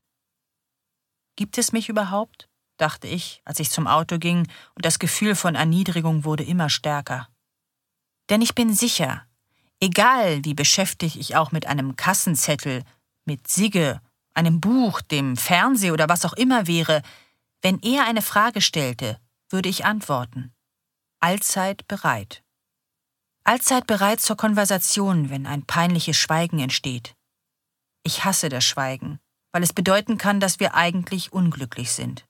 »Gibt es mich überhaupt?« dachte ich, als ich zum Auto ging, und das Gefühl von Erniedrigung wurde immer stärker. Denn ich bin sicher, egal wie beschäftigt ich auch mit einem Kassenzettel, mit Sigge, einem Buch, dem Fernseh oder was auch immer wäre, wenn er eine Frage stellte, würde ich antworten. Allzeit bereit. Allzeit bereit zur Konversation, wenn ein peinliches Schweigen entsteht. Ich hasse das Schweigen, weil es bedeuten kann, dass wir eigentlich unglücklich sind.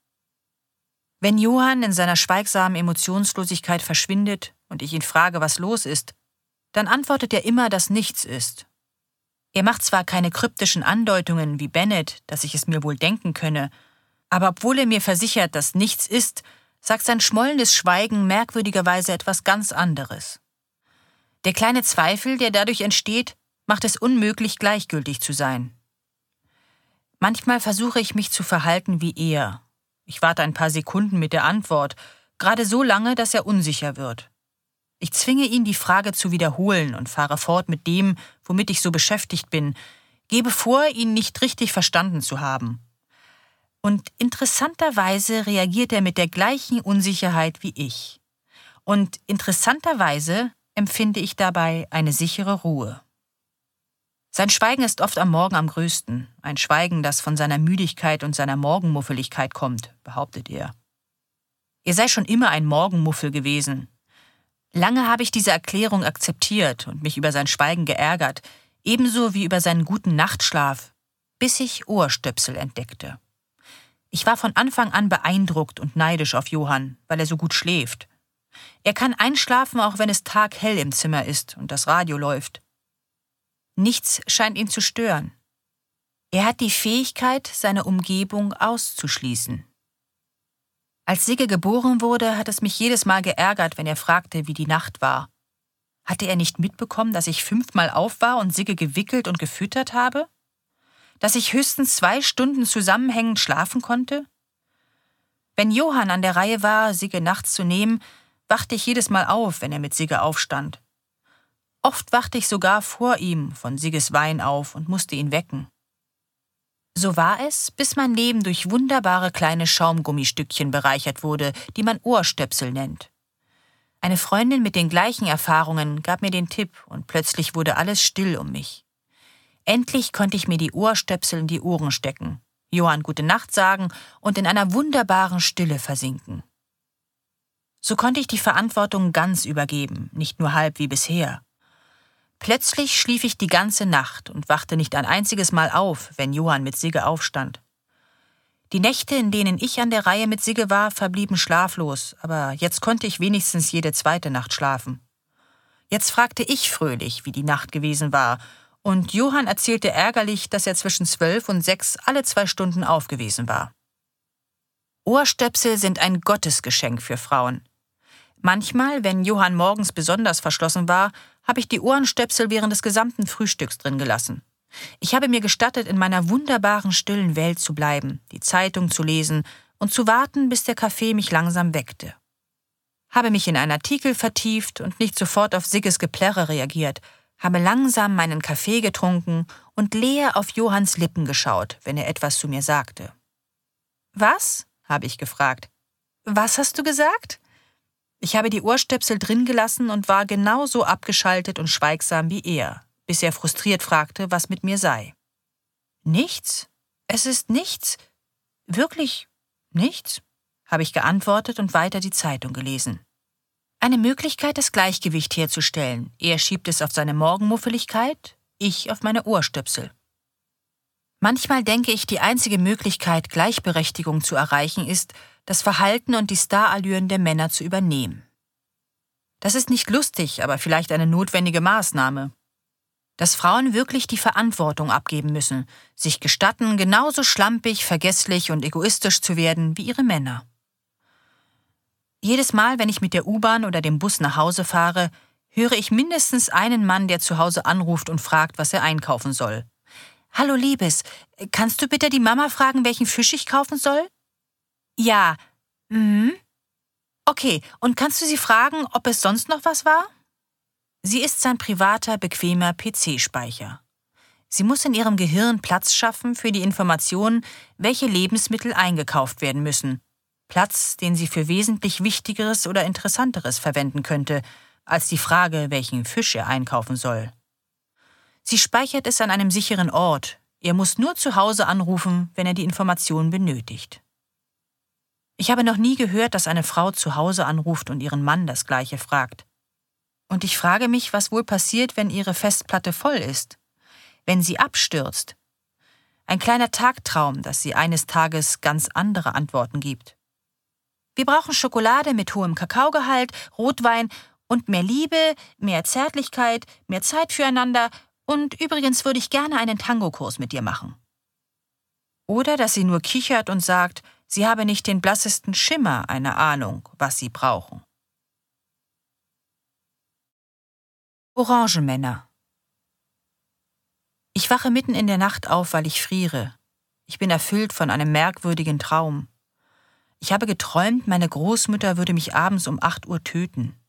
Wenn Johann in seiner schweigsamen Emotionslosigkeit verschwindet und ich ihn frage, was los ist, dann antwortet er immer, dass nichts ist. Er macht zwar keine kryptischen Andeutungen wie Bennett, dass ich es mir wohl denken könne, aber obwohl er mir versichert, dass nichts ist, sagt sein schmollendes Schweigen merkwürdigerweise etwas ganz anderes. Der kleine Zweifel, der dadurch entsteht, macht es unmöglich, gleichgültig zu sein. Manchmal versuche ich mich zu verhalten wie er. Ich warte ein paar Sekunden mit der Antwort, gerade so lange, dass er unsicher wird. Ich zwinge ihn, die Frage zu wiederholen und fahre fort mit dem, womit ich so beschäftigt bin, gebe vor, ihn nicht richtig verstanden zu haben. Und interessanterweise reagiert er mit der gleichen Unsicherheit wie ich. Und interessanterweise empfinde ich dabei eine sichere Ruhe. Sein Schweigen ist oft am Morgen am größten, ein Schweigen, das von seiner Müdigkeit und seiner Morgenmuffeligkeit kommt, behauptet er. Er sei schon immer ein Morgenmuffel gewesen. Lange habe ich diese Erklärung akzeptiert und mich über sein Schweigen geärgert, ebenso wie über seinen guten Nachtschlaf, bis ich Ohrstöpsel entdeckte. Ich war von Anfang an beeindruckt und neidisch auf Johann, weil er so gut schläft. Er kann einschlafen, auch wenn es taghell im Zimmer ist und das Radio läuft. Nichts scheint ihn zu stören. Er hat die Fähigkeit, seine Umgebung auszuschließen. Als Sigge geboren wurde, hat es mich jedes Mal geärgert, wenn er fragte, wie die Nacht war. Hatte er nicht mitbekommen, dass ich fünfmal auf war und Sigge gewickelt und gefüttert habe? Dass ich höchstens zwei Stunden zusammenhängend schlafen konnte? Wenn Johann an der Reihe war, Sigge nachts zu nehmen, wachte ich jedes Mal auf, wenn er mit Sigge aufstand. Oft wachte ich sogar vor ihm von Sigges Wein auf und musste ihn wecken. So war es, bis mein Leben durch wunderbare kleine Schaumgummistückchen bereichert wurde, die man Ohrstöpsel nennt. Eine Freundin mit den gleichen Erfahrungen gab mir den Tipp und plötzlich wurde alles still um mich. Endlich konnte ich mir die Ohrstöpsel in die Ohren stecken, Johann gute Nacht sagen und in einer wunderbaren Stille versinken. So konnte ich die Verantwortung ganz übergeben, nicht nur halb wie bisher. Plötzlich schlief ich die ganze Nacht und wachte nicht ein einziges Mal auf, wenn Johann mit Sigge aufstand. Die Nächte, in denen ich an der Reihe mit Sigge war, verblieben schlaflos, aber jetzt konnte ich wenigstens jede zweite Nacht schlafen. Jetzt fragte ich fröhlich, wie die Nacht gewesen war, und Johann erzählte ärgerlich, dass er zwischen zwölf und sechs alle zwei Stunden auf gewesen war. Ohrstöpsel sind ein Gottesgeschenk für Frauen. Manchmal, wenn Johann morgens besonders verschlossen war, habe ich die Ohrenstöpsel während des gesamten Frühstücks drin gelassen. Ich habe mir gestattet, in meiner wunderbaren stillen Welt zu bleiben, die Zeitung zu lesen und zu warten, bis der Kaffee mich langsam weckte. Habe mich in einen Artikel vertieft und nicht sofort auf Sigges Geplärre reagiert, habe langsam meinen Kaffee getrunken und leer auf Johanns Lippen geschaut, wenn er etwas zu mir sagte. »Was?« habe ich gefragt. »Was hast du gesagt?« Ich habe die Ohrstöpsel drin gelassen und war genauso abgeschaltet und schweigsam wie er, bis er frustriert fragte, was mit mir sei. »Nichts? Es ist nichts. Wirklich nichts?« habe ich geantwortet und weiter die Zeitung gelesen. Eine Möglichkeit, das Gleichgewicht herzustellen. Er schiebt es auf seine Morgenmuffeligkeit, ich auf meine Ohrstöpsel. Manchmal denke ich, die einzige Möglichkeit, Gleichberechtigung zu erreichen, ist, das Verhalten und die Starallüren der Männer zu übernehmen. Das ist nicht lustig, aber vielleicht eine notwendige Maßnahme. Dass Frauen wirklich die Verantwortung abgeben müssen, sich gestatten, genauso schlampig, vergesslich und egoistisch zu werden wie ihre Männer. Jedes Mal, wenn ich mit der U-Bahn oder dem Bus nach Hause fahre, höre ich mindestens einen Mann, der zu Hause anruft und fragt, was er einkaufen soll. »Hallo Liebes, kannst du bitte die Mama fragen, welchen Fisch ich kaufen soll?« »Ja.« »Mhm.« »Okay, und kannst du sie fragen, ob es sonst noch was war?« Sie ist sein privater, bequemer P C-Speicher. Sie muss in ihrem Gehirn Platz schaffen für die Information, welche Lebensmittel eingekauft werden müssen. Platz, den sie für wesentlich Wichtigeres oder Interessanteres verwenden könnte, als die Frage, welchen Fisch er einkaufen soll. Sie speichert es an einem sicheren Ort. Er muss nur zu Hause anrufen, wenn er die Information benötigt. Ich habe noch nie gehört, dass eine Frau zu Hause anruft und ihren Mann das Gleiche fragt. Und ich frage mich, was wohl passiert, wenn ihre Festplatte voll ist. Wenn sie abstürzt. Ein kleiner Tagtraum, dass sie eines Tages ganz andere Antworten gibt. Wir brauchen Schokolade mit hohem Kakaogehalt, Rotwein und mehr Liebe, mehr Zärtlichkeit, mehr Zeit füreinander und übrigens würde ich gerne einen Tangokurs mit dir machen. Oder dass sie nur kichert und sagt, sie habe nicht den blassesten Schimmer einer Ahnung, was sie brauchen. Orangenmänner. Ich wache mitten in der Nacht auf, weil ich friere. Ich bin erfüllt von einem merkwürdigen Traum. Ich habe geträumt, meine Großmutter würde mich abends um acht Uhr töten.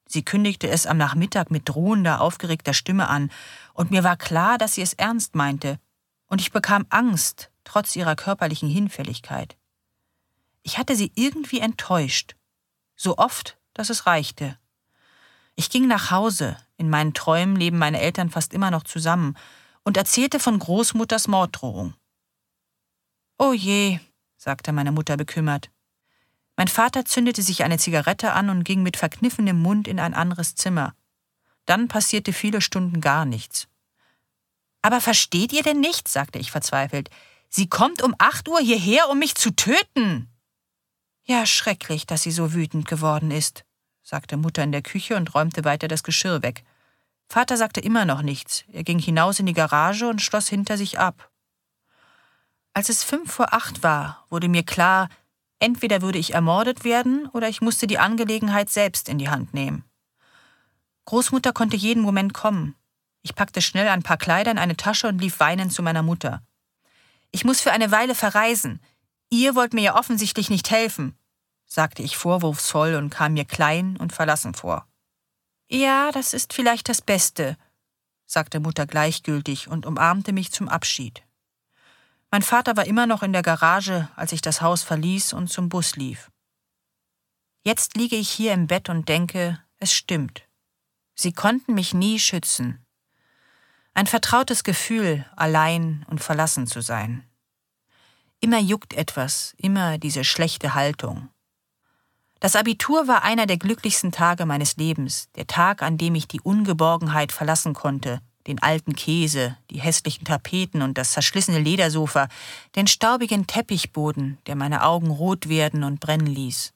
Sie kündigte es am Nachmittag mit drohender, aufgeregter Stimme an, und mir war klar, dass sie es ernst meinte, und ich bekam Angst, trotz ihrer körperlichen Hinfälligkeit. Ich hatte sie irgendwie enttäuscht, so oft, dass es reichte. Ich ging nach Hause, in meinen Träumen leben meine Eltern fast immer noch zusammen, und erzählte von Großmutters Morddrohung. »Oh je«, sagte meine Mutter bekümmert. Mein Vater zündete sich eine Zigarette an und ging mit verkniffenem Mund in ein anderes Zimmer. Dann passierte viele Stunden gar nichts. »Aber versteht ihr denn nicht?«, sagte ich verzweifelt. »Sie kommt um acht Uhr hierher, um mich zu töten!« »Ja, schrecklich, dass sie so wütend geworden ist«, sagte Mutter in der Küche und räumte weiter das Geschirr weg. Vater sagte immer noch nichts. Er ging hinaus in die Garage und schloss hinter sich ab. Als es fünf vor acht war, wurde mir klar, entweder würde ich ermordet werden oder ich musste die Angelegenheit selbst in die Hand nehmen. Großmutter konnte jeden Moment kommen. Ich packte schnell ein paar Kleider in eine Tasche und lief weinend zu meiner Mutter. »Ich muss für eine Weile verreisen. Ihr wollt mir ja offensichtlich nicht helfen«, sagte ich vorwurfsvoll und kam mir klein und verlassen vor. »Ja, das ist vielleicht das Beste«, sagte Mutter gleichgültig und umarmte mich zum Abschied. Mein Vater war immer noch in der Garage, als ich das Haus verließ und zum Bus lief. Jetzt liege ich hier im Bett und denke, es stimmt. Sie konnten mich nie schützen. Ein vertrautes Gefühl, allein und verlassen zu sein. Immer juckt etwas, immer diese schlechte Haltung. Das Abitur war einer der glücklichsten Tage meines Lebens, der Tag, an dem ich die Ungeborgenheit verlassen konnte, den alten Käse, die hässlichen Tapeten und das zerschlissene Ledersofa, den staubigen Teppichboden, der meine Augen rot werden und brennen ließ.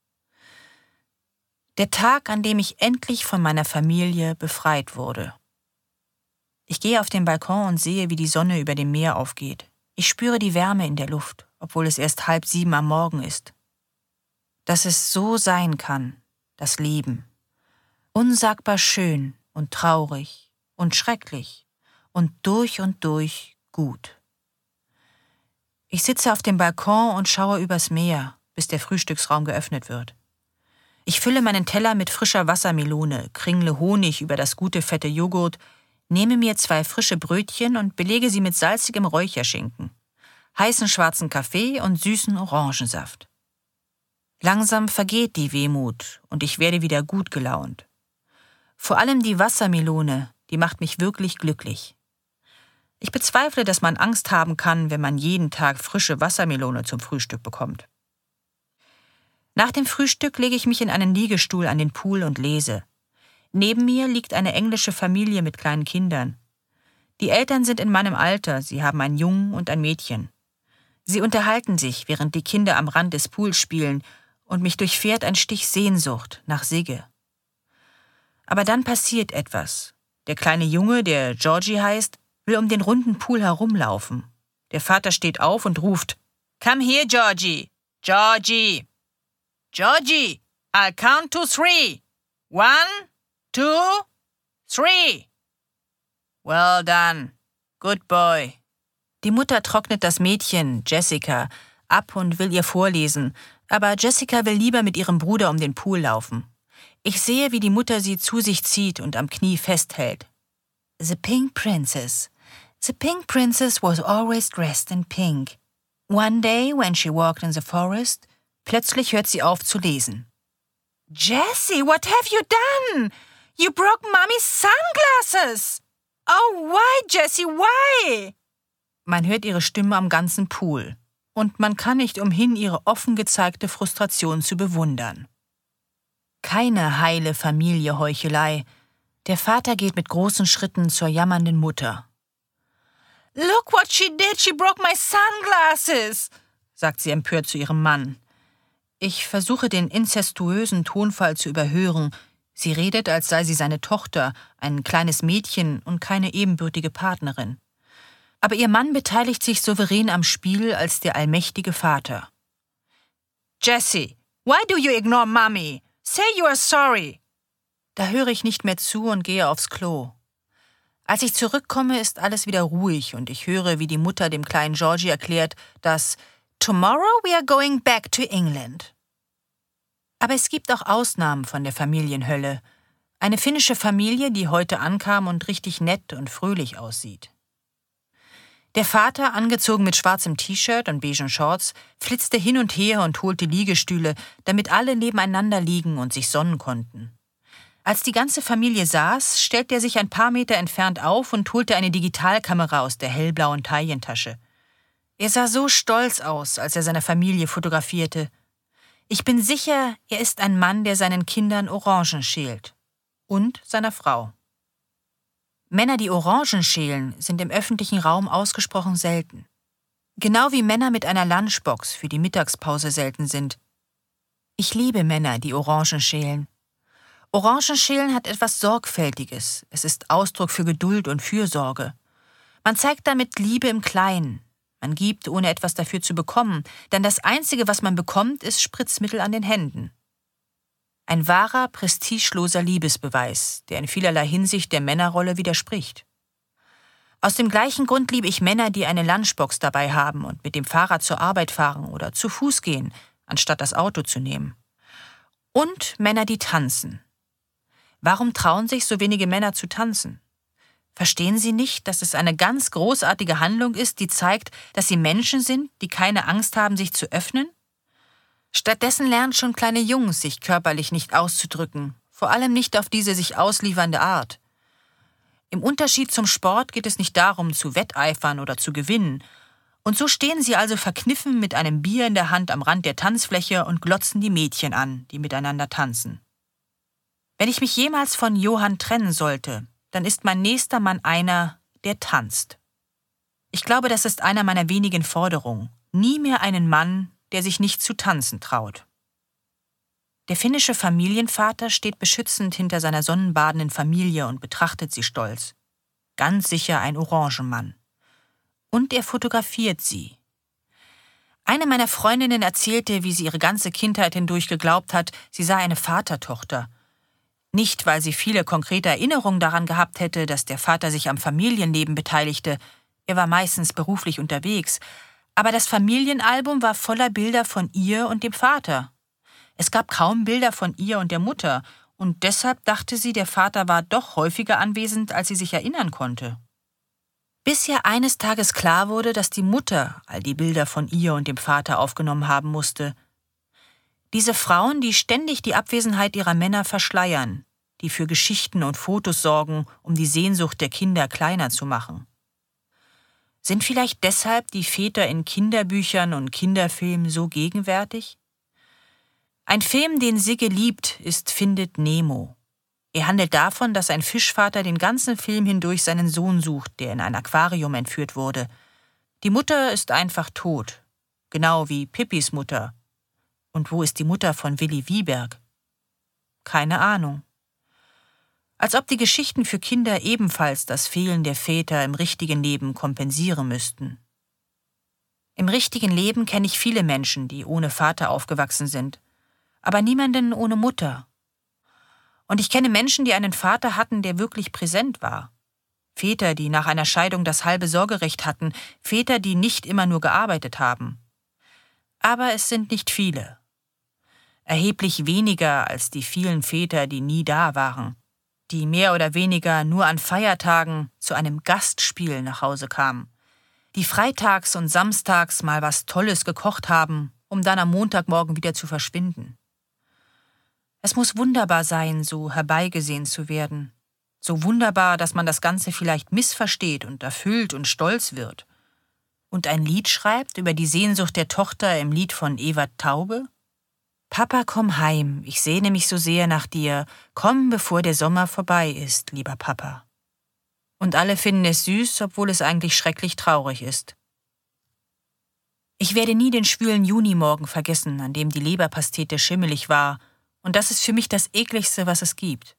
Der Tag, an dem ich endlich von meiner Familie befreit wurde. Ich gehe auf den Balkon und sehe, wie die Sonne über dem Meer aufgeht. Ich spüre die Wärme in der Luft, obwohl es erst halb sieben am Morgen ist. Dass es so sein kann, das Leben. Unsagbar schön und traurig und schrecklich und durch und durch gut. Ich sitze auf dem Balkon und schaue übers Meer, bis der Frühstücksraum geöffnet wird. Ich fülle meinen Teller mit frischer Wassermelone, kringle Honig über das gute fette Joghurt, nehme mir zwei frische Brötchen und belege sie mit salzigem Räucherschinken, heißen schwarzen Kaffee und süßen Orangensaft. Langsam vergeht die Wehmut und ich werde wieder gut gelaunt. Vor allem die Wassermelone, die macht mich wirklich glücklich. Ich bezweifle, dass man Angst haben kann, wenn man jeden Tag frische Wassermelone zum Frühstück bekommt. Nach dem Frühstück lege ich mich in einen Liegestuhl an den Pool und lese. Neben mir liegt eine englische Familie mit kleinen Kindern. Die Eltern sind in meinem Alter, sie haben einen Jungen und ein Mädchen. Sie unterhalten sich, während die Kinder am Rand des Pools spielen, und mich durchfährt ein Stich Sehnsucht nach Sigge. Aber dann passiert etwas. Der kleine Junge, der Georgie heißt, will um den runden Pool herumlaufen. Der Vater steht auf und ruft, »Come here, Georgie! Georgie! Georgie! I'll count to three! One, two, three! Well done! Good boy!« Die Mutter trocknet das Mädchen, Jessica, ab und will ihr vorlesen, aber Jessica will lieber mit ihrem Bruder um den Pool laufen. Ich sehe, wie die Mutter sie zu sich zieht und am Knie festhält. The Pink Princess. The Pink Princess was always dressed in pink. One day, when she walked in the forest, plötzlich hört sie auf zu lesen. Jessie, what have you done? You broke Mommy's sunglasses! Oh, why, Jessie, why? Man hört ihre Stimme am ganzen Pool. Und man kann nicht umhin, ihre offen gezeigte Frustration zu bewundern. Keine heile Familie-Heuchelei. Der Vater geht mit großen Schritten zur jammernden Mutter. »Look what she did, she broke my sunglasses«, sagt sie empört zu ihrem Mann. Ich versuche, den inzestuösen Tonfall zu überhören. Sie redet, als sei sie seine Tochter, ein kleines Mädchen und keine ebenbürtige Partnerin. Aber ihr Mann beteiligt sich souverän am Spiel als der allmächtige Vater. »Jessie, why do you ignore Mommy? Say you are sorry!« Da höre ich nicht mehr zu und gehe aufs Klo. Als ich zurückkomme, ist alles wieder ruhig und ich höre, wie die Mutter dem kleinen Georgie erklärt, dass »Tomorrow we are going back to England«. Aber es gibt auch Ausnahmen von der Familienhölle. Eine finnische Familie, die heute ankam und richtig nett und fröhlich aussieht. Der Vater, angezogen mit schwarzem T-Shirt und beigen Shorts, flitzte hin und her und holte Liegestühle, damit alle nebeneinander liegen und sich sonnen konnten. Als die ganze Familie saß, stellte er sich ein paar Meter entfernt auf und holte eine Digitalkamera aus der hellblauen Taillentasche. Er sah so stolz aus, als er seine Familie fotografierte. Ich bin sicher, er ist ein Mann, der seinen Kindern Orangen schält. Und seiner Frau. Männer, die Orangen schälen, sind im öffentlichen Raum ausgesprochen selten. Genau wie Männer mit einer Lunchbox für die Mittagspause selten sind. Ich liebe Männer, die Orangen schälen. Orangenschälen hat etwas Sorgfältiges. Es ist Ausdruck für Geduld und Fürsorge. Man zeigt damit Liebe im Kleinen. Man gibt, ohne etwas dafür zu bekommen, denn das Einzige, was man bekommt, ist Spritzmittel an den Händen. Ein wahrer, prestigeloser Liebesbeweis, der in vielerlei Hinsicht der Männerrolle widerspricht. Aus dem gleichen Grund liebe ich Männer, die eine Lunchbox dabei haben und mit dem Fahrrad zur Arbeit fahren oder zu Fuß gehen, anstatt das Auto zu nehmen. Und Männer, die tanzen. Warum trauen sich so wenige Männer zu tanzen? Verstehen Sie nicht, dass es eine ganz großartige Handlung ist, die zeigt, dass sie Menschen sind, die keine Angst haben, sich zu öffnen? Stattdessen lernen schon kleine Jungs, sich körperlich nicht auszudrücken, vor allem nicht auf diese sich ausliefernde Art. Im Unterschied zum Sport geht es nicht darum, zu wetteifern oder zu gewinnen. Und so stehen sie also verkniffen mit einem Bier in der Hand am Rand der Tanzfläche und glotzen die Mädchen an, die miteinander tanzen. Wenn ich mich jemals von Johann trennen sollte, dann ist mein nächster Mann einer, der tanzt. Ich glaube, das ist einer meiner wenigen Forderungen. Nie mehr einen Mann, der sich nicht zu tanzen traut. Der finnische Familienvater steht beschützend hinter seiner sonnenbadenden Familie und betrachtet sie stolz. Ganz sicher ein Orangenmann. Und er fotografiert sie. Eine meiner Freundinnen erzählte, wie sie ihre ganze Kindheit hindurch geglaubt hat, sie sei eine Vatertochter. Nicht, weil sie viele konkrete Erinnerungen daran gehabt hätte, dass der Vater sich am Familienleben beteiligte. Er war meistens beruflich unterwegs. Aber das Familienalbum war voller Bilder von ihr und dem Vater. Es gab kaum Bilder von ihr und der Mutter, und deshalb dachte sie, der Vater war doch häufiger anwesend, als sie sich erinnern konnte. Bis ihr eines Tages klar wurde, dass die Mutter all die Bilder von ihr und dem Vater aufgenommen haben musste. Diese Frauen, die ständig die Abwesenheit ihrer Männer verschleiern, die für Geschichten und Fotos sorgen, um die Sehnsucht der Kinder kleiner zu machen. Sind vielleicht deshalb die Väter in Kinderbüchern und Kinderfilmen so gegenwärtig? Ein Film, den Sigge liebt, ist Findet Nemo. Er handelt davon, dass ein Fischvater den ganzen Film hindurch seinen Sohn sucht, der in ein Aquarium entführt wurde. Die Mutter ist einfach tot, genau wie Pippis Mutter. Und wo ist die Mutter von Willi Wieberg? Keine Ahnung. Als ob die Geschichten für Kinder ebenfalls das Fehlen der Väter im richtigen Leben kompensieren müssten. Im richtigen Leben kenne ich viele Menschen, die ohne Vater aufgewachsen sind, aber niemanden ohne Mutter. Und ich kenne Menschen, die einen Vater hatten, der wirklich präsent war. Väter, die nach einer Scheidung das halbe Sorgerecht hatten, Väter, die nicht immer nur gearbeitet haben. Aber es sind nicht viele. Erheblich weniger als die vielen Väter, die nie da waren, die mehr oder weniger nur an Feiertagen zu einem Gastspiel nach Hause kamen, die freitags und samstags mal was Tolles gekocht haben, um dann am Montagmorgen wieder zu verschwinden. Es muss wunderbar sein, so herbeigesehen zu werden. So wunderbar, dass man das Ganze vielleicht missversteht und erfüllt und stolz wird. Und ein Lied schreibt über die Sehnsucht der Tochter im Lied von Ewart Taube? Papa, komm heim, ich sehne mich so sehr nach dir. Komm, bevor der Sommer vorbei ist, lieber Papa. Und alle finden es süß, obwohl es eigentlich schrecklich traurig ist. Ich werde nie den schwülen Junimorgen vergessen, an dem die Leberpastete schimmelig war, und das ist für mich das Ekligste, was es gibt.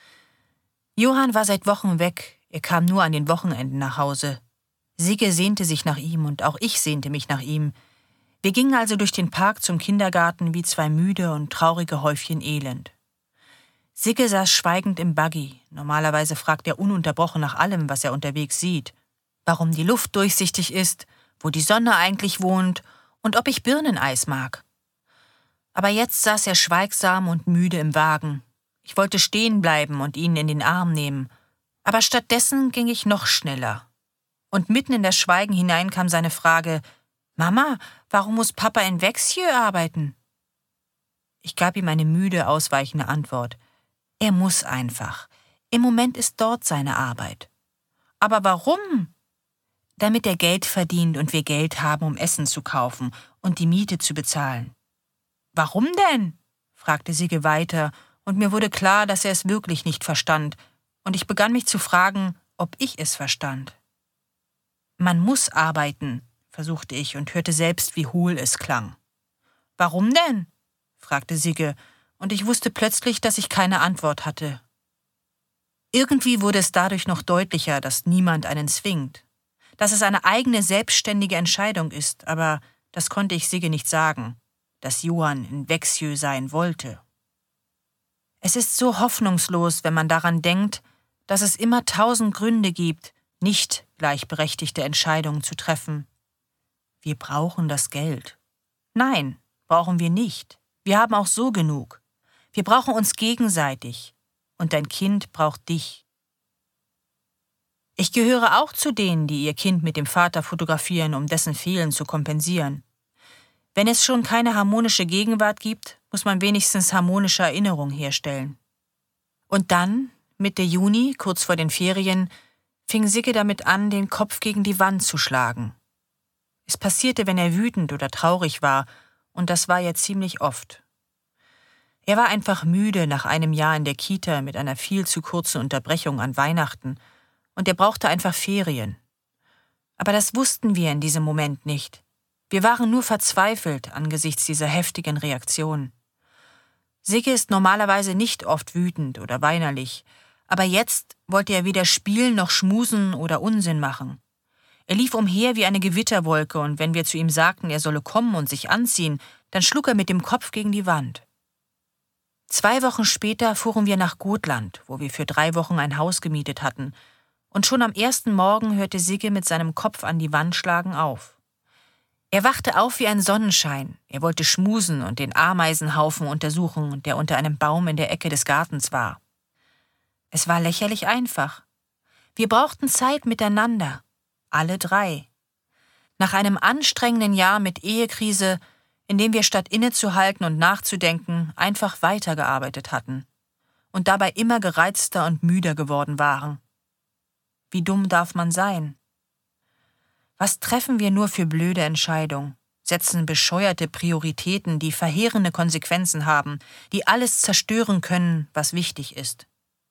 Johann war seit Wochen weg, er kam nur an den Wochenenden nach Hause. Sigge sehnte sich nach ihm und auch ich sehnte mich nach ihm. Wir gingen also durch den Park zum Kindergarten wie zwei müde und traurige Häufchen Elend. Sigge saß schweigend im Buggy. Normalerweise fragt er ununterbrochen nach allem, was er unterwegs sieht. Warum die Luft durchsichtig ist, wo die Sonne eigentlich wohnt und ob ich Birneneis mag. Aber jetzt saß er schweigsam und müde im Wagen. Ich wollte stehen bleiben und ihn in den Arm nehmen, aber stattdessen ging ich noch schneller. Und mitten in das Schweigen hinein kam seine Frage: »Mama, warum muss Papa in Växjö arbeiten?« Ich gab ihm eine müde, ausweichende Antwort. Er muss einfach. Im Moment ist dort seine Arbeit. »Aber warum?« »Damit er Geld verdient und wir Geld haben, um Essen zu kaufen und die Miete zu bezahlen.« »Warum denn?« fragte Sigge weiter, und mir wurde klar, dass er es wirklich nicht verstand, und ich begann mich zu fragen, ob ich es verstand. »Man muss arbeiten«, versuchte ich und hörte selbst, wie hohl es klang. »Warum denn?« fragte Sigge, und ich wusste plötzlich, dass ich keine Antwort hatte. Irgendwie wurde es dadurch noch deutlicher, dass niemand einen zwingt, dass es eine eigene, selbstständige Entscheidung ist, aber das konnte ich Sigge nicht sagen, dass Johann in Växjö sein wollte. Es ist so hoffnungslos, wenn man daran denkt, dass es immer tausend Gründe gibt, nicht gleichberechtigte Entscheidungen zu treffen. Wir brauchen das Geld. Nein, brauchen wir nicht. Wir haben auch so genug. Wir brauchen uns gegenseitig. Und dein Kind braucht dich. Ich gehöre auch zu denen, die ihr Kind mit dem Vater fotografieren, um dessen Fehlen zu kompensieren. Wenn es schon keine harmonische Gegenwart gibt, muss man wenigstens harmonische Erinnerungen herstellen. Und dann, Mitte Juni, kurz vor den Ferien, fing Sigge damit an, den Kopf gegen die Wand zu schlagen. Es passierte, wenn er wütend oder traurig war, und das war ja ziemlich oft. Er war einfach müde nach einem Jahr in der Kita mit einer viel zu kurzen Unterbrechung an Weihnachten, und er brauchte einfach Ferien. Aber das wussten wir in diesem Moment nicht. Wir waren nur verzweifelt angesichts dieser heftigen Reaktion. Sigge ist normalerweise nicht oft wütend oder weinerlich, aber jetzt wollte er weder spielen noch schmusen oder Unsinn machen. Er lief umher wie eine Gewitterwolke, und wenn wir zu ihm sagten, er solle kommen und sich anziehen, dann schlug er mit dem Kopf gegen die Wand. Zwei Wochen später fuhren wir nach Gotland, wo wir für drei Wochen ein Haus gemietet hatten, und schon am ersten Morgen hörte Sigge mit seinem Kopf an die Wand schlagen auf. Er wachte auf wie ein Sonnenschein. Er wollte schmusen und den Ameisenhaufen untersuchen, der unter einem Baum in der Ecke des Gartens war. Es war lächerlich einfach. Wir brauchten Zeit miteinander, alle drei. Nach einem anstrengenden Jahr mit Ehekrise, in dem wir statt innezuhalten und nachzudenken, einfach weitergearbeitet hatten und dabei immer gereizter und müder geworden waren. Wie dumm darf man sein? Was treffen wir nur für blöde Entscheidungen, setzen bescheuerte Prioritäten, die verheerende Konsequenzen haben, die alles zerstören können, was wichtig ist.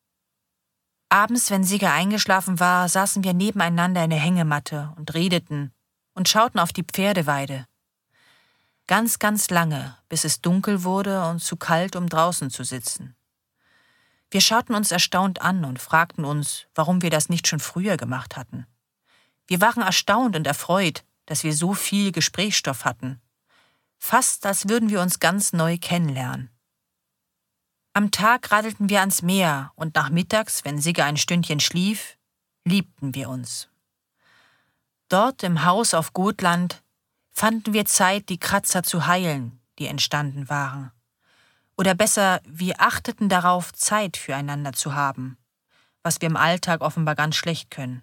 Abends, wenn Sigge eingeschlafen war, saßen wir nebeneinander in der Hängematte und redeten und schauten auf die Pferdeweide. Ganz, ganz lange, bis es dunkel wurde und zu kalt, um draußen zu sitzen. Wir schauten uns erstaunt an und fragten uns, warum wir das nicht schon früher gemacht hatten. Wir waren erstaunt und erfreut, dass wir so viel Gesprächsstoff hatten. Fast, als würden wir uns ganz neu kennenlernen. Am Tag radelten wir ans Meer und nachmittags, wenn Sigge ein Stündchen schlief, liebten wir uns. Dort im Haus auf Gotland fanden wir Zeit, die Kratzer zu heilen, die entstanden waren. Oder besser, wir achteten darauf, Zeit füreinander zu haben, was wir im Alltag offenbar ganz schlecht können.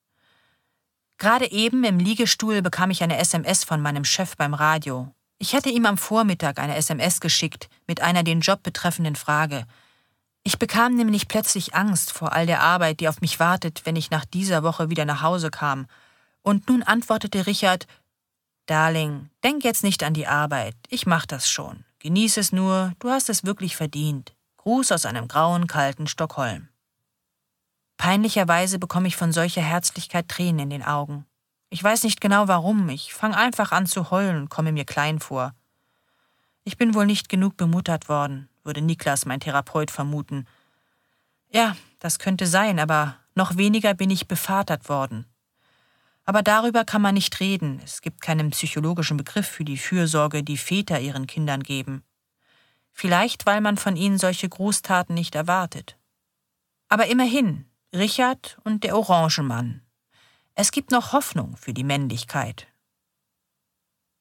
Gerade eben im Liegestuhl bekam ich eine S M S von meinem Chef beim Radio. Ich hatte ihm am Vormittag eine S M S geschickt mit einer den Job betreffenden Frage. Ich bekam nämlich plötzlich Angst vor all der Arbeit, die auf mich wartet, wenn ich nach dieser Woche wieder nach Hause kam. Und nun antwortete Richard: »Darling, denk jetzt nicht an die Arbeit. Ich mach das schon. Genieß es nur, du hast es wirklich verdient. Gruß aus einem grauen, kalten Stockholm.« Peinlicherweise bekomme ich von solcher Herzlichkeit Tränen in den Augen. Ich weiß nicht genau warum, ich fange einfach an zu heulen und komme mir klein vor. Ich bin wohl nicht genug bemuttert worden, würde Niklas, mein Therapeut, vermuten. Ja, das könnte sein, aber noch weniger bin ich bevatert worden. Aber darüber kann man nicht reden, es gibt keinen psychologischen Begriff für die Fürsorge, die Väter ihren Kindern geben. Vielleicht, weil man von ihnen solche Großtaten nicht erwartet. Aber immerhin, Richard und der Orangenmann. Es gibt noch Hoffnung für die Männlichkeit.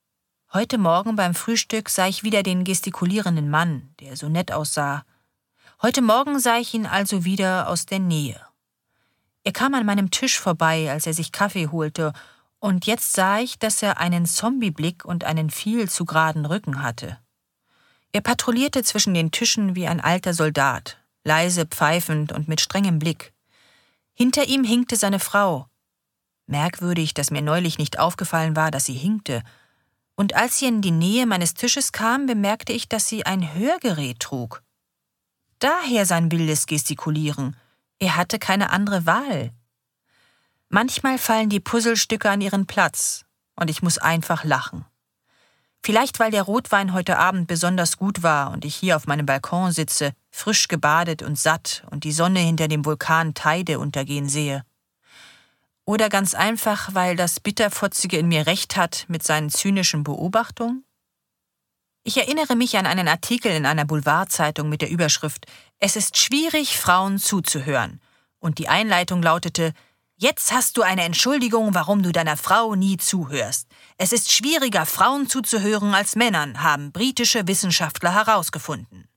Heute Morgen beim Frühstück sah ich wieder den gestikulierenden Mann, der so nett aussah. Heute Morgen sah ich ihn also wieder aus der Nähe. Er kam an meinem Tisch vorbei, als er sich Kaffee holte, und jetzt sah ich, dass er einen Zombieblick und einen viel zu geraden Rücken hatte. Er patrouillierte zwischen den Tischen wie ein alter Soldat, leise pfeifend und mit strengem Blick. Hinter ihm hinkte seine Frau. Merkwürdig, dass mir neulich nicht aufgefallen war, dass sie hinkte. Und als sie in die Nähe meines Tisches kam, bemerkte ich, dass sie ein Hörgerät trug. Daher sein wildes Gestikulieren. Er hatte keine andere Wahl. Manchmal fallen die Puzzlestücke an ihren Platz, und ich muss einfach lachen. Vielleicht, weil der Rotwein heute Abend besonders gut war und ich hier auf meinem Balkon sitze, frisch gebadet und satt und die Sonne hinter dem Vulkan Teide untergehen sehe. Oder ganz einfach, weil das Bitterfotzige in mir recht hat mit seinen zynischen Beobachtungen? Ich erinnere mich an einen Artikel in einer Boulevardzeitung mit der Überschrift »Es ist schwierig, Frauen zuzuhören« und die Einleitung lautete »Jetzt hast du eine Entschuldigung, warum du deiner Frau nie zuhörst. Es ist schwieriger, Frauen zuzuhören als Männern, haben britische Wissenschaftler herausgefunden.«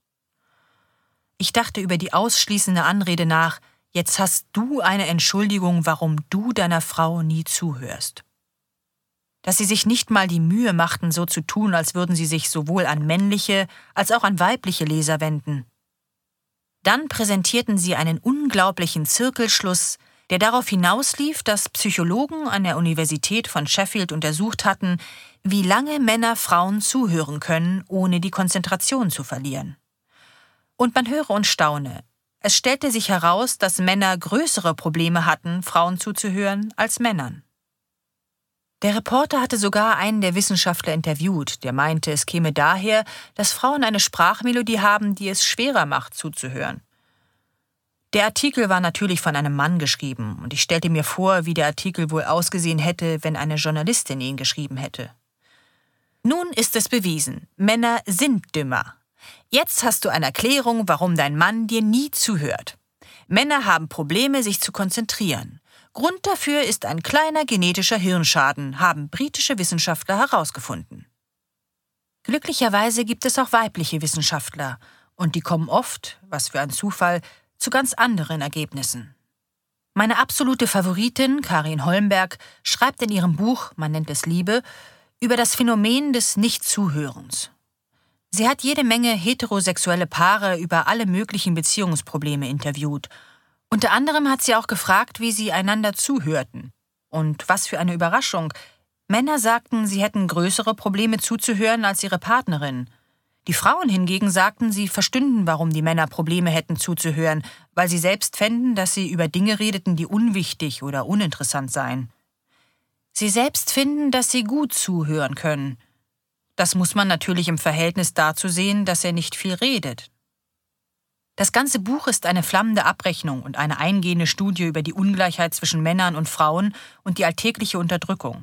Ich dachte über die ausschließende Anrede nach, »Jetzt hast du eine Entschuldigung, warum du deiner Frau nie zuhörst.« Dass sie sich nicht mal die Mühe machten, so zu tun, als würden sie sich sowohl an männliche als auch an weibliche Leser wenden. Dann präsentierten sie einen unglaublichen Zirkelschluss, der darauf hinauslief, dass Psychologen an der Universität von Sheffield untersucht hatten, wie lange Männer Frauen zuhören können, ohne die Konzentration zu verlieren. Und man höre und staune. Es stellte sich heraus, dass Männer größere Probleme hatten, Frauen zuzuhören, als Männern. Der Reporter hatte sogar einen der Wissenschaftler interviewt, der meinte, es käme daher, dass Frauen eine Sprachmelodie haben, die es schwerer macht, zuzuhören. Der Artikel war natürlich von einem Mann geschrieben, und ich stellte mir vor, wie der Artikel wohl ausgesehen hätte, wenn eine Journalistin ihn geschrieben hätte. Nun ist es bewiesen, Männer sind dümmer. Jetzt hast du eine Erklärung, warum dein Mann dir nie zuhört. Männer haben Probleme, sich zu konzentrieren. Grund dafür ist ein kleiner genetischer Hirnschaden, haben britische Wissenschaftler herausgefunden. Glücklicherweise gibt es auch weibliche Wissenschaftler, und die kommen oft, was für ein Zufall, zu ganz anderen Ergebnissen. Meine absolute Favoritin, Karin Holmberg, schreibt in ihrem Buch, man nennt es Liebe, über das Phänomen des Nichtzuhörens. Sie hat jede Menge heterosexuelle Paare über alle möglichen Beziehungsprobleme interviewt. Unter anderem hat sie auch gefragt, wie sie einander zuhörten. Und was für eine Überraschung. Männer sagten, sie hätten größere Probleme zuzuhören als ihre Partnerin. Die Frauen hingegen sagten, sie verstünden, warum die Männer Probleme hätten zuzuhören, weil sie selbst fänden, dass sie über Dinge redeten, die unwichtig oder uninteressant seien. Sie selbst finden, dass sie gut zuhören können. Das muss man natürlich im Verhältnis dazu sehen, dass er nicht viel redet. Das ganze Buch ist eine flammende Abrechnung und eine eingehende Studie über die Ungleichheit zwischen Männern und Frauen und die alltägliche Unterdrückung.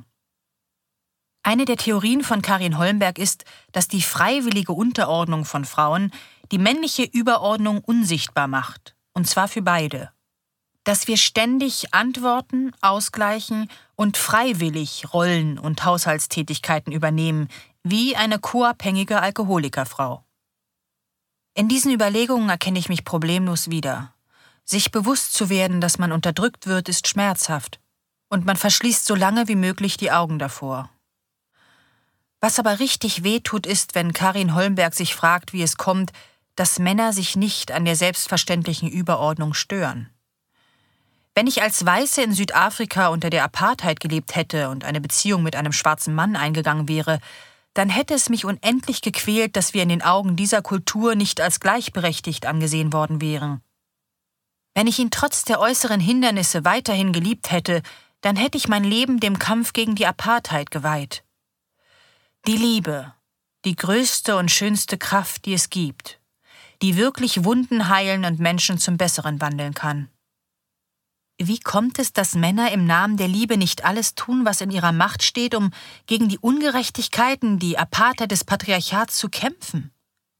Eine der Theorien von Karin Holmberg ist, dass die freiwillige Unterordnung von Frauen die männliche Überordnung unsichtbar macht, und zwar für beide. Dass wir ständig antworten, ausgleichen und freiwillig Rollen und Haushaltstätigkeiten übernehmen, wie eine co-abhängige Alkoholikerfrau. In diesen Überlegungen erkenne ich mich problemlos wieder. Sich bewusst zu werden, dass man unterdrückt wird, ist schmerzhaft, und man verschließt so lange wie möglich die Augen davor. Was aber richtig wehtut, ist, wenn Karin Holmberg sich fragt, wie es kommt, dass Männer sich nicht an der selbstverständlichen Überordnung stören. Wenn ich als Weiße in Südafrika unter der Apartheid gelebt hätte und eine Beziehung mit einem schwarzen Mann eingegangen wäre, dann hätte es mich unendlich gequält, dass wir in den Augen dieser Kultur nicht als gleichberechtigt angesehen worden wären. Wenn ich ihn trotz der äußeren Hindernisse weiterhin geliebt hätte, dann hätte ich mein Leben dem Kampf gegen die Apartheid geweiht. Die Liebe, die größte und schönste Kraft, die es gibt, die wirklich Wunden heilen und Menschen zum Besseren wandeln kann. Wie kommt es, dass Männer im Namen der Liebe nicht alles tun, was in ihrer Macht steht, um gegen die Ungerechtigkeiten, die Apartheid des Patriarchats zu kämpfen?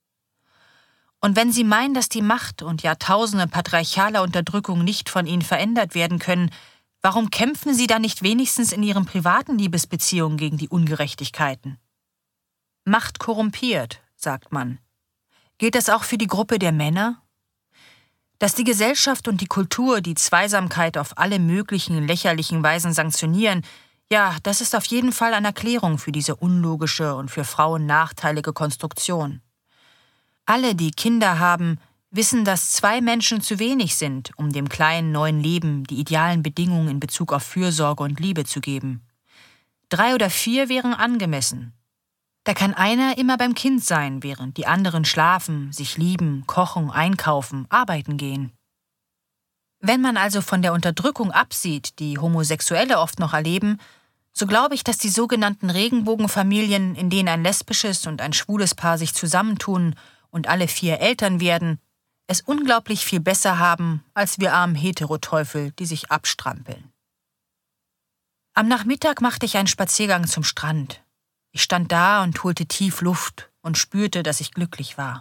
Und wenn sie meinen, dass die Macht und Jahrtausende patriarchaler Unterdrückung nicht von ihnen verändert werden können, warum kämpfen sie dann nicht wenigstens in ihren privaten Liebesbeziehungen gegen die Ungerechtigkeiten? Macht korrumpiert, sagt man. Gilt das auch für die Gruppe der Männer? Dass die Gesellschaft und die Kultur die Zweisamkeit auf alle möglichen lächerlichen Weisen sanktionieren, ja, das ist auf jeden Fall eine Erklärung für diese unlogische und für Frauen nachteilige Konstruktion. Alle, die Kinder haben, wissen, dass zwei Menschen zu wenig sind, um dem kleinen neuen Leben die idealen Bedingungen in Bezug auf Fürsorge und Liebe zu geben. Drei oder vier wären angemessen. Da kann einer immer beim Kind sein, während die anderen schlafen, sich lieben, kochen, einkaufen, arbeiten gehen. Wenn man also von der Unterdrückung absieht, die Homosexuelle oft noch erleben, so glaube ich, dass die sogenannten Regenbogenfamilien, in denen ein lesbisches und ein schwules Paar sich zusammentun und alle vier Eltern werden, es unglaublich viel besser haben, als wir armen Heteroteufel, die sich abstrampeln. Am Nachmittag machte ich einen Spaziergang zum Strand. Ich stand da und holte tief Luft und spürte, dass ich glücklich war.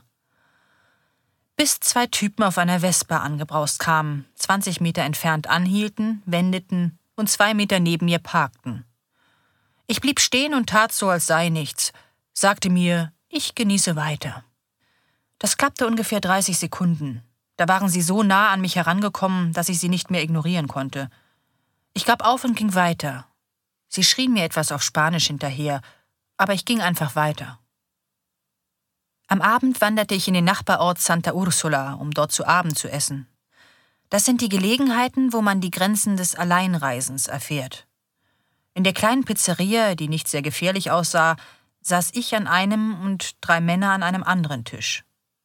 Bis zwei Typen auf einer Vespa angebraust kamen, zwanzig Meter entfernt anhielten, wendeten und zwei Meter neben mir parkten. Ich blieb stehen und tat so, als sei nichts, sagte mir, ich genieße weiter. Das klappte ungefähr dreißig Sekunden. Da waren sie so nah an mich herangekommen, dass ich sie nicht mehr ignorieren konnte. Ich gab auf und ging weiter. Sie schrien mir etwas auf Spanisch hinterher, aber ich ging einfach weiter. Am Abend wanderte ich in den Nachbarort Santa Ursula, um dort zu Abend zu essen. Das sind die Gelegenheiten, wo man die Grenzen des Alleinreisens erfährt. In der kleinen Pizzeria, die nicht sehr gefährlich aussah, saß ich an einem und drei Männer an einem anderen Tisch.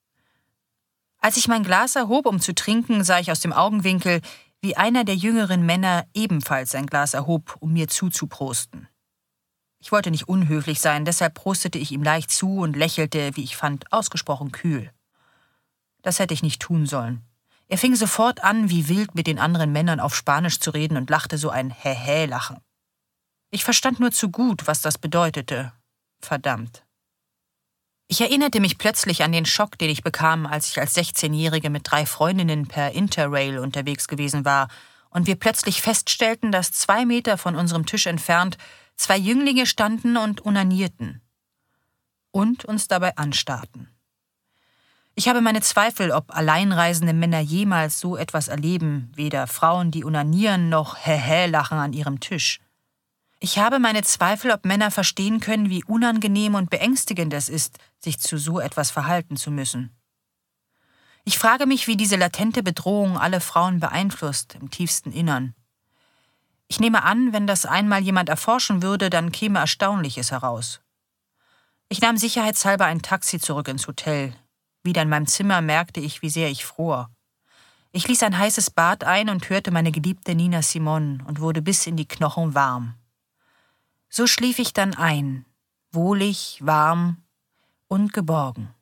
Als ich mein Glas erhob, um zu trinken, sah ich aus dem Augenwinkel, wie einer der jüngeren Männer ebenfalls sein Glas erhob, um mir zuzuprosten. Ich wollte nicht unhöflich sein, deshalb prostete ich ihm leicht zu und lächelte, wie ich fand, ausgesprochen kühl. Das hätte ich nicht tun sollen. Er fing sofort an, wie wild mit den anderen Männern auf Spanisch zu reden und lachte so ein Hä-Hä-Lachen. Ich verstand nur zu gut, was das bedeutete. Verdammt. Ich erinnerte mich plötzlich an den Schock, den ich bekam, als ich als sechzehnjährige mit drei Freundinnen per Interrail unterwegs gewesen war und wir plötzlich feststellten, dass zwei Meter von unserem Tisch entfernt zwei Jünglinge standen und onanierten und uns dabei anstarrten. Ich habe meine Zweifel, ob alleinreisende Männer jemals so etwas erleben, weder Frauen, die onanieren, noch Hä-Hä-Lachen an ihrem Tisch. Ich habe meine Zweifel, ob Männer verstehen können, wie unangenehm und beängstigend es ist, sich zu so etwas verhalten zu müssen. Ich frage mich, wie diese latente Bedrohung alle Frauen beeinflusst, im tiefsten Innern. Ich nehme an, wenn das einmal jemand erforschen würde, dann käme Erstaunliches heraus. Ich nahm sicherheitshalber ein Taxi zurück ins Hotel. Wieder in meinem Zimmer merkte ich, wie sehr ich fror. Ich ließ ein heißes Bad ein und hörte meine geliebte Nina Simone und wurde bis in die Knochen warm. So schlief ich dann ein, wohlig, warm und geborgen.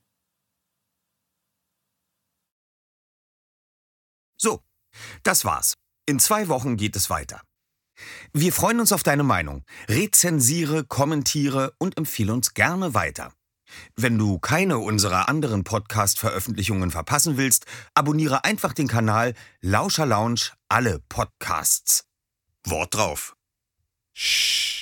So, das war's. In zwei Wochen geht es weiter. Wir freuen uns auf deine Meinung. Rezensiere, kommentiere und empfehle uns gerne weiter. Wenn du keine unserer anderen Podcast-Veröffentlichungen verpassen willst, abonniere einfach den Kanal Lauscher Lounge alle Podcasts. Wort drauf. Shh.